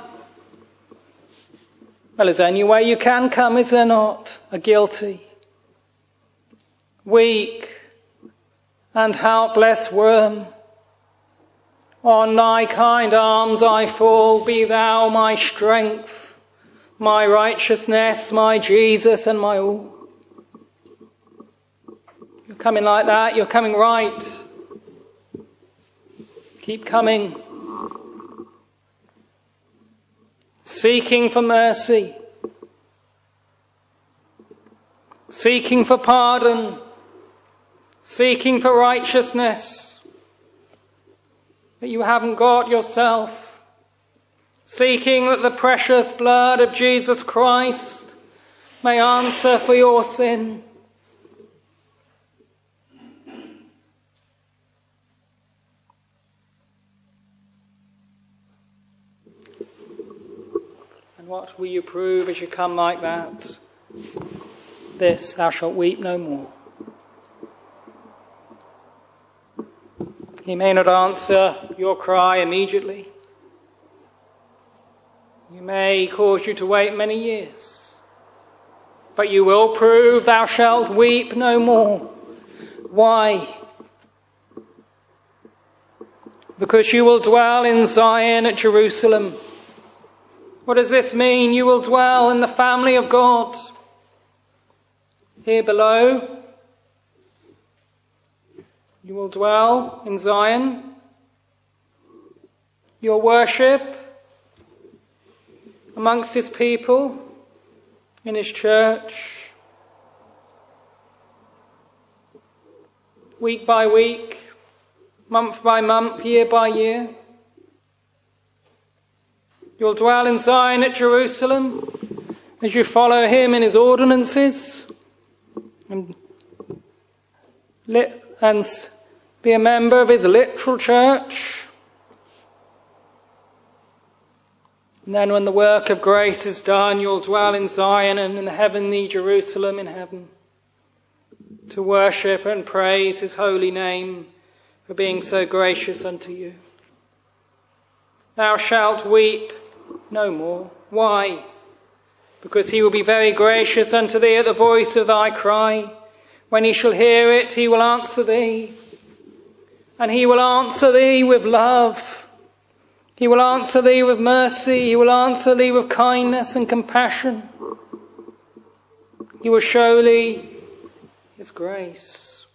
Well, there's only way you can come, is there not? A guilty, weak, and helpless worm. On thy kind arms I fall, be thou my strength, my righteousness, my Jesus and my all. You're coming like that, you're coming right. Keep coming. Seeking for mercy. Seeking for pardon. Seeking for righteousness that you haven't got yourself. Seeking that the precious blood of Jesus Christ may answer for your sin. And what will you prove as you come like that? This, thou shalt weep no more. He may not answer your cry immediately. You may cause you to wait many years, but you will prove thou shalt weep no more. Why? Because you will dwell in Zion at Jerusalem. What does this mean? You will dwell in the family of God. Here below, you will dwell in Zion. Your worship amongst his people, in his church, week by week, month by month, year by year. You'll dwell in Zion at Jerusalem as you follow him in his ordinances and, lit, and be a member of his literal church. And then when the work of grace is done, you'll dwell in Zion and in the heavenly Jerusalem in heaven to worship and praise his holy name for being so gracious unto you. Thou shalt weep no more. Why? Because he will be very gracious unto thee at the voice of thy cry. When he shall hear it, he will answer thee. And he will answer thee with love. He will answer thee with mercy. He will answer thee with kindness and compassion. He will show thee his grace.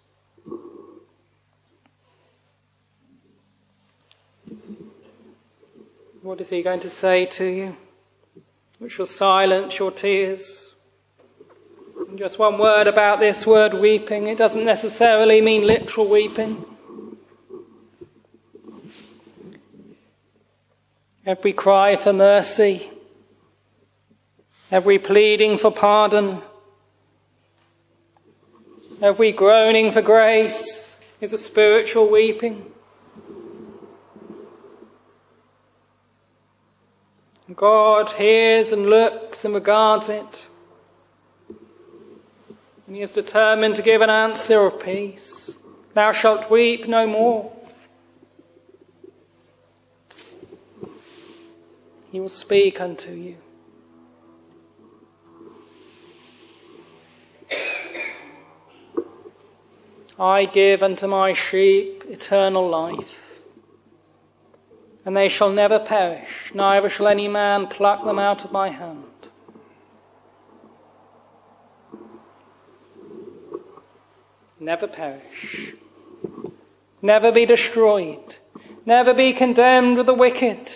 What is he going to say to you, which will silence your tears? And just one word about this word weeping. It doesn't necessarily mean literal weeping. Every cry for mercy, every pleading for pardon, every groaning for grace is a spiritual weeping. God hears and looks and regards it. And he is determined to give an answer of peace. Thou shalt weep no more. He will speak unto you. I give unto my sheep eternal life, and they shall never perish, neither shall any man pluck them out of my hand. Never perish, never be destroyed, never be condemned with the wicked.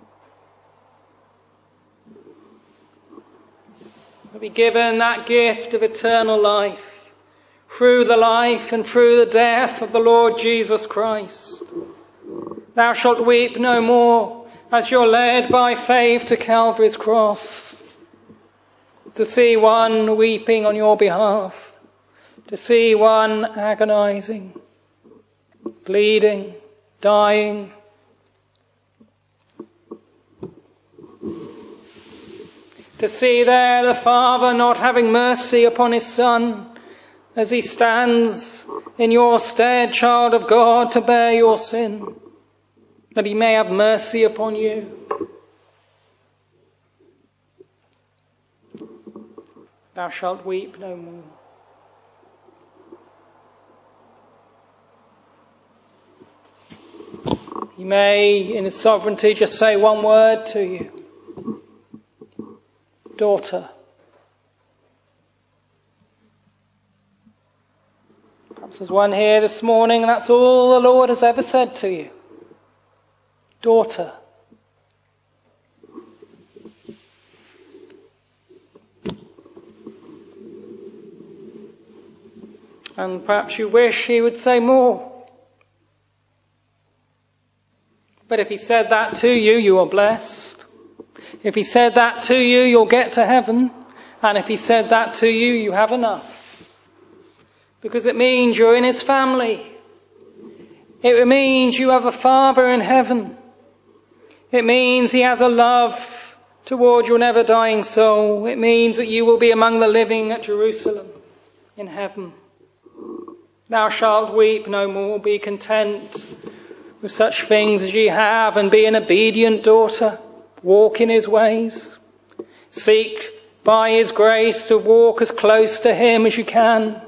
Be given that gift of eternal life through the life and through the death of the Lord Jesus Christ. Thou shalt weep no more as you're led by faith to Calvary's cross, to see one weeping on your behalf, to see one agonizing, bleeding, dying. To see there the Father not having mercy upon his Son as he stands in your stead, child of God, to bear your sin, that he may have mercy upon you. Thou shalt weep no more. He may, in his sovereignty, just say one word to you. Daughter. Perhaps there's one here this morning and that's all the Lord has ever said to you. Daughter. And perhaps you wish he would say more. But if he said that to you, you are blessed. If he said that to you, you'll get to heaven. And if he said that to you, you have enough. Because it means you're in his family. It means you have a Father in heaven. It means he has a love toward your never dying soul. It means that you will be among the living at Jerusalem in heaven. Thou shalt weep no more. Be content with such things as ye have and be an obedient daughter. walk in his ways. Seek by his grace to walk as close to him as you can.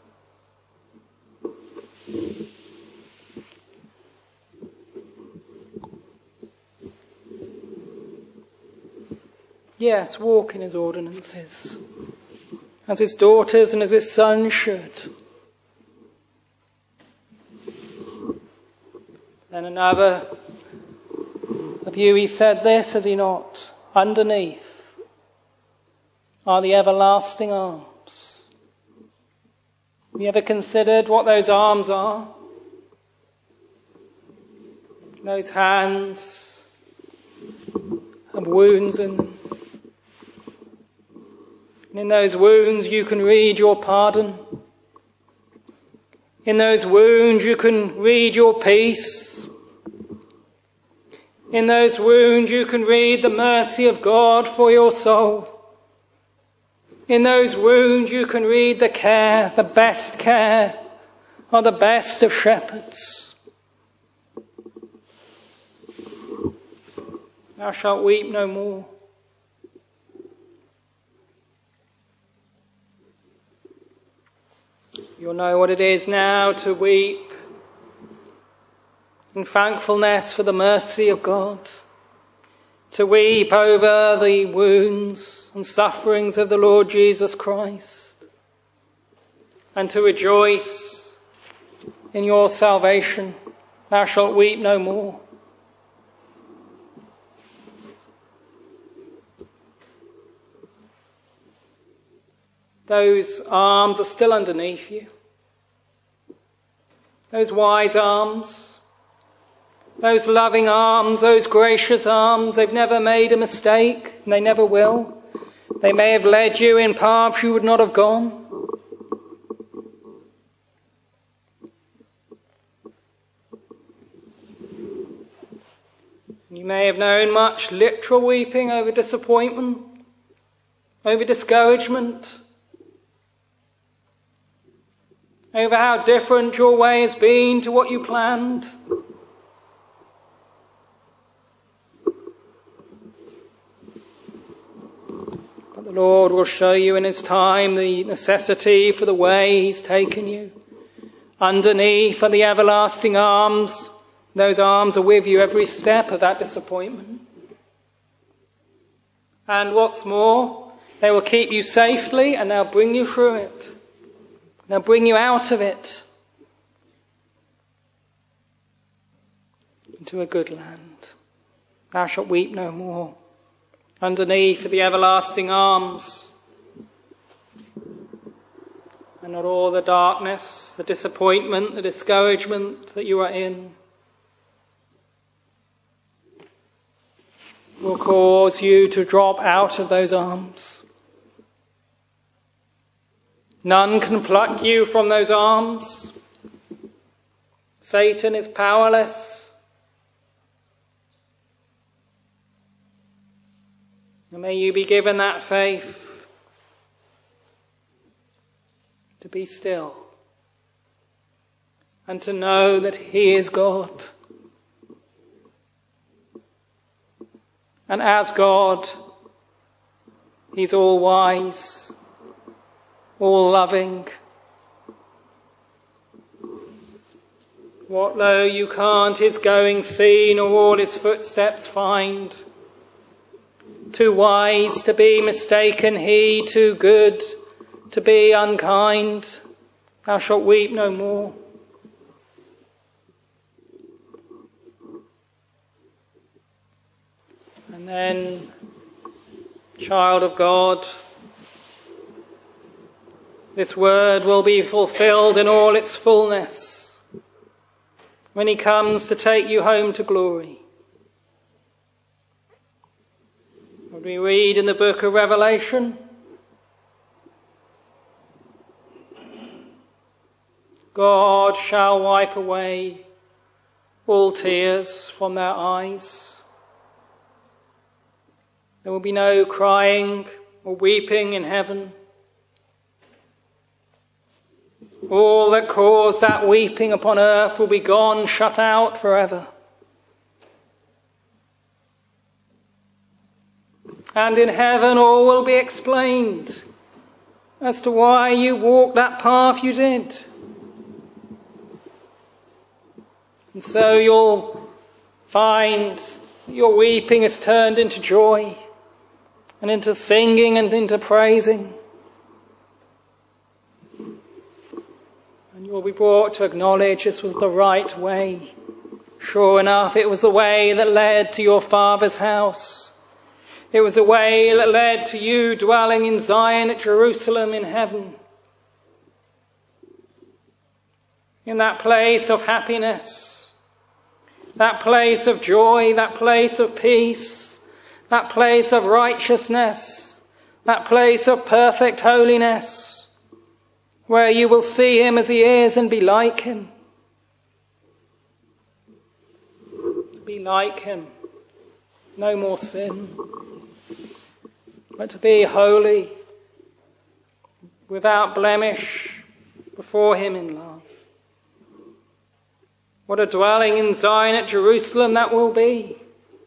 Yes, walk in his ordinances, as his daughters and as his sons should. Then another of you, he said this, has he not? Underneath are the everlasting arms. Have you ever considered what those arms are? Those hands have wounds in them. And in those wounds you can read your pardon. In those wounds you can read your peace. In those wounds you can read the mercy of God for your soul. In those wounds you can read the care, the best care of the best of shepherds. Thou shalt weep no more. You'll know what it is now to weep in thankfulness for the mercy of God, to weep over the wounds and sufferings of the Lord Jesus Christ, and to rejoice in your salvation. Thou shalt weep no more. Those arms are still underneath you. Those wise arms, those loving arms, those gracious arms, they've never made a mistake, and they never will. They may have led you in paths you would not have gone. You may have known much literal weeping over disappointment, over discouragement, over how different your way has been to what you planned. But the Lord will show you in his time the necessity for the way he's taken you. Underneath are the everlasting arms. Those arms are with you every step of that disappointment. And what's more, they will keep you safely and they'll bring you through it. They'll bring you out of it into a good land. Thou shalt weep no more. Underneath are the everlasting arms, and not all the darkness, the disappointment, the discouragement that you are in will cause you to drop out of those arms. None can pluck you from those arms. Satan is powerless. And may you be given that faith to be still and to know that he is God. And as God, he's all wise, all loving. What though you can't his going see, nor all his footsteps find? Too wise to be mistaken he, too good to be unkind. Thou shalt weep no more. And then, child of God, this word will be fulfilled in all its fullness when he comes to take you home to glory. What we read in the book of Revelation, God shall wipe away all tears from their eyes. There will be no crying or weeping in heaven. All that caused that weeping upon earth will be gone, shut out forever. And in heaven all will be explained as to why you walked that path you did. And so you'll find that your weeping is turned into joy, and into singing and into praising. And you'll be brought to acknowledge this was the right way. Sure enough, it was the way that led to your Father's house. It was a way that led to you dwelling in Zion at Jerusalem in heaven. In that place of happiness, that place of joy, that place of peace, that place of righteousness, that place of perfect holiness, where you will see him as he is and be like him. To be like him, no more sin, but to be holy, without blemish, before him in love. What a dwelling in Zion at Jerusalem that will be.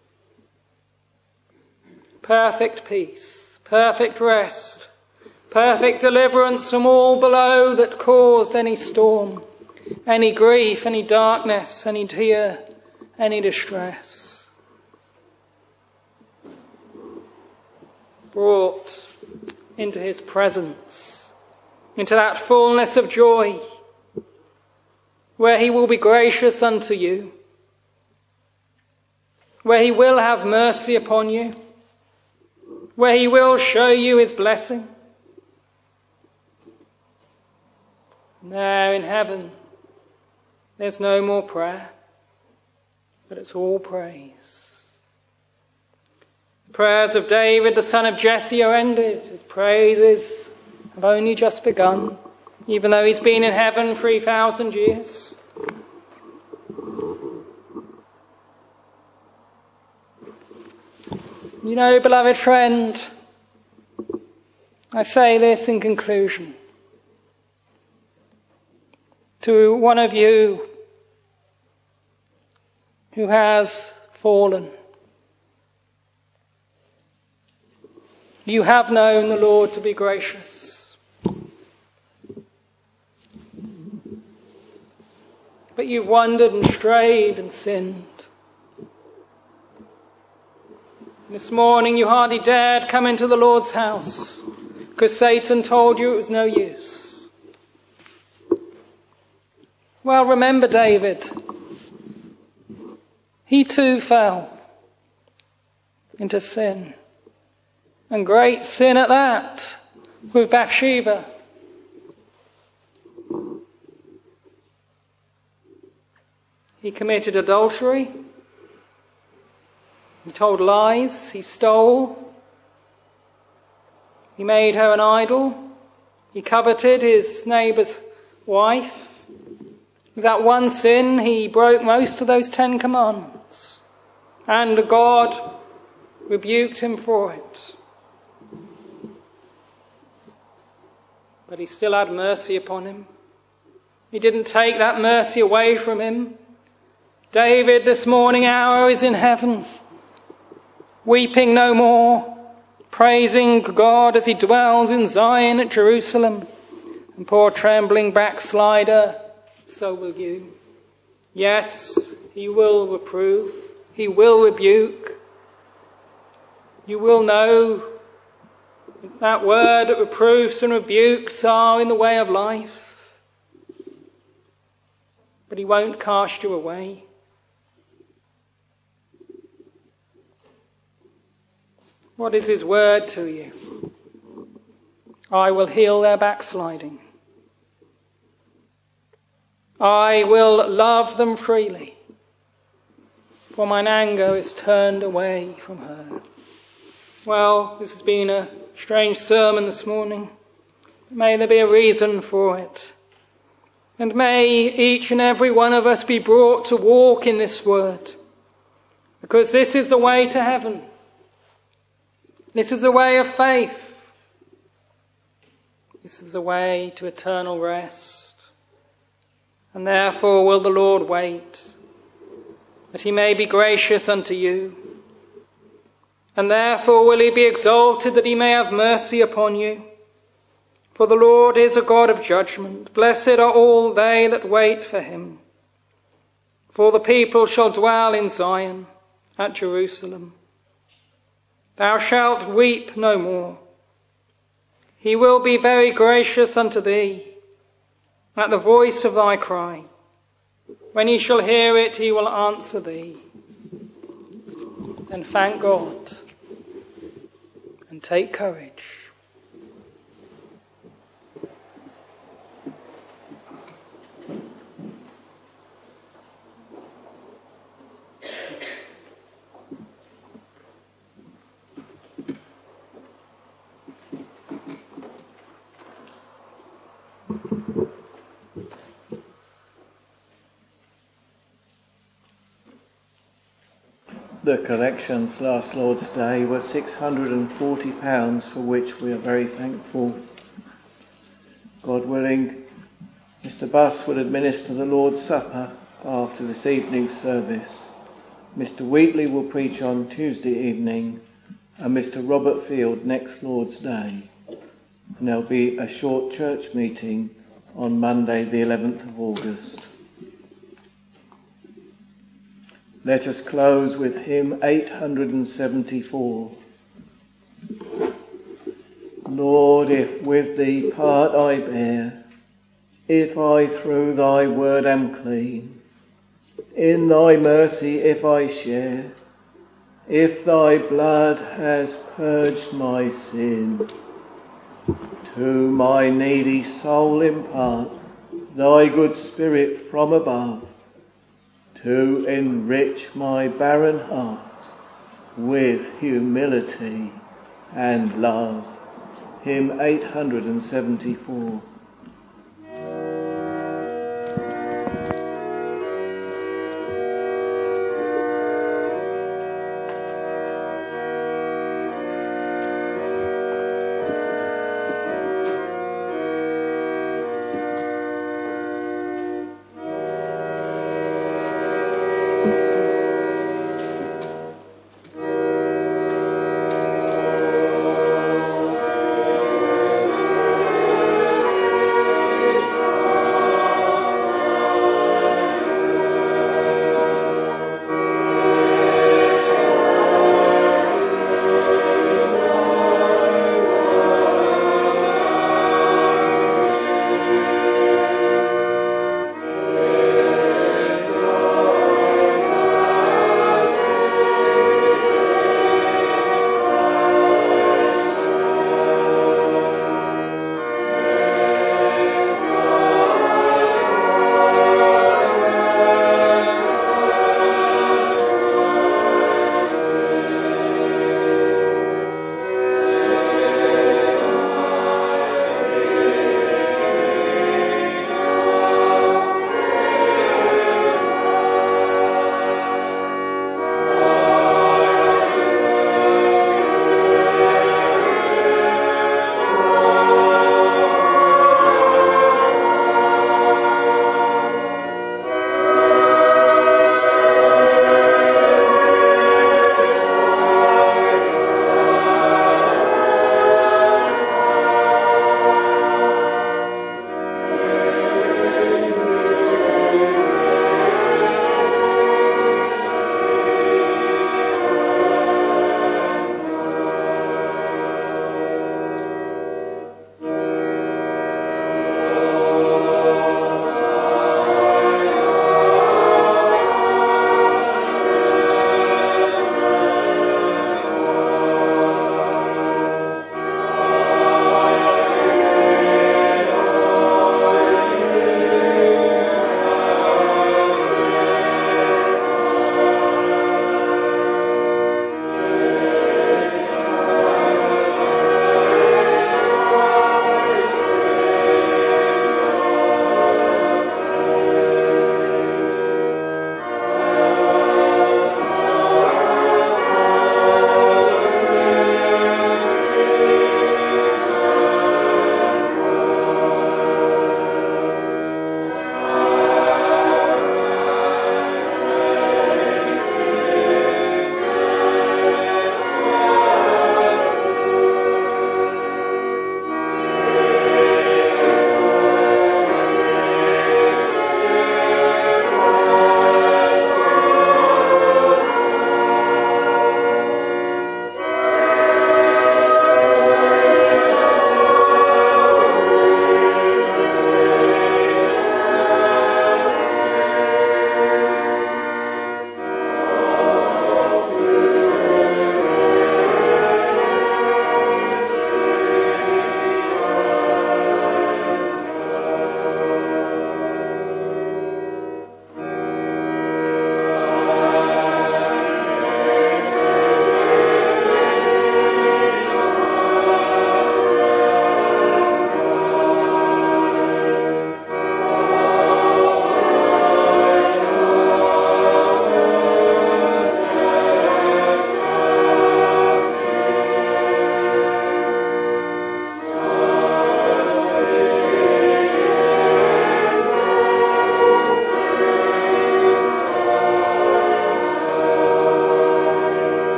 Perfect peace, perfect rest, perfect deliverance from all below that caused any storm, any grief, any darkness, any tear, any distress. Brought into his presence, into that fullness of joy, where he will be gracious unto you, where he will have mercy upon you, where he will show you his blessing. There in heaven, there's no more prayer, but it's all praise. The prayers of David, the son of Jesse, are ended. His praises have only just begun, even though he's been in heaven three thousand years. You know, beloved friend, I say this in conclusion. To one of you who has fallen, you have known the Lord to be gracious, but you've wandered and strayed and sinned. This morning you hardly dared come into the Lord's house because Satan told you it was no use. Well, remember David. He too fell into sin, and great sin at that, with Bathsheba. He committed adultery. He told lies, he stole, he made her an idol, he coveted his neighbour's wife. With that one sin, he broke most of those Ten Commandments, and God rebuked him for it. But he still had mercy upon him. He didn't take that mercy away from him. David, this morning hour, is in heaven, weeping no more, praising God as he dwells in Zion at Jerusalem. And poor trembling backslider, so will you. Yes, he will reprove, he will rebuke. You will know that word that reproofs and rebukes are in the way of life. But he won't cast you away. What is his word to you? I will heal their backsliding. I will love them freely, for mine anger is turned away from her. Well, this has been a strange sermon this morning. May there be a reason for it. And may each and every one of us be brought to walk in this word, because this is the way to heaven. This is the way of faith. This is the way to eternal rest. And therefore will the Lord wait, that he may be gracious unto you, and therefore will he be exalted that he may have mercy upon you. For the Lord is a God of judgment. Blessed are all they that wait for him. For the people shall dwell in Zion, at Jerusalem. Thou shalt weep no more. He will be very gracious unto thee at the voice of thy cry. When he shall hear it, he will answer thee. Then thank God and take courage. The collections last Lord's Day were six hundred and forty pounds, for which we are very thankful. God willing, Mister Buss will administer the Lord's Supper after this evening's service. Mister Wheatley will preach on Tuesday evening, and Mister Robert Field next Lord's Day. And there'll be a short church meeting on Monday the eleventh of August. Let us close with hymn eight hundred seventy-four. Lord, if with thee part I bear, if I through thy word am clean, in thy mercy if I share, if thy blood has purged my sin, to my needy soul impart thy good spirit from above, to enrich my barren heart with humility and love. Hymn eight hundred seventy-four.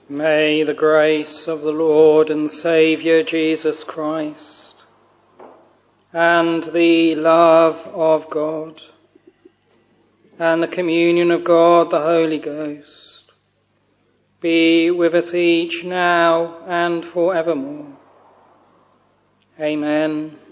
May the grace of the Lord and Saviour Jesus Christ and the love of God and the communion of God the Holy Ghost be with us each now and forevermore. Amen.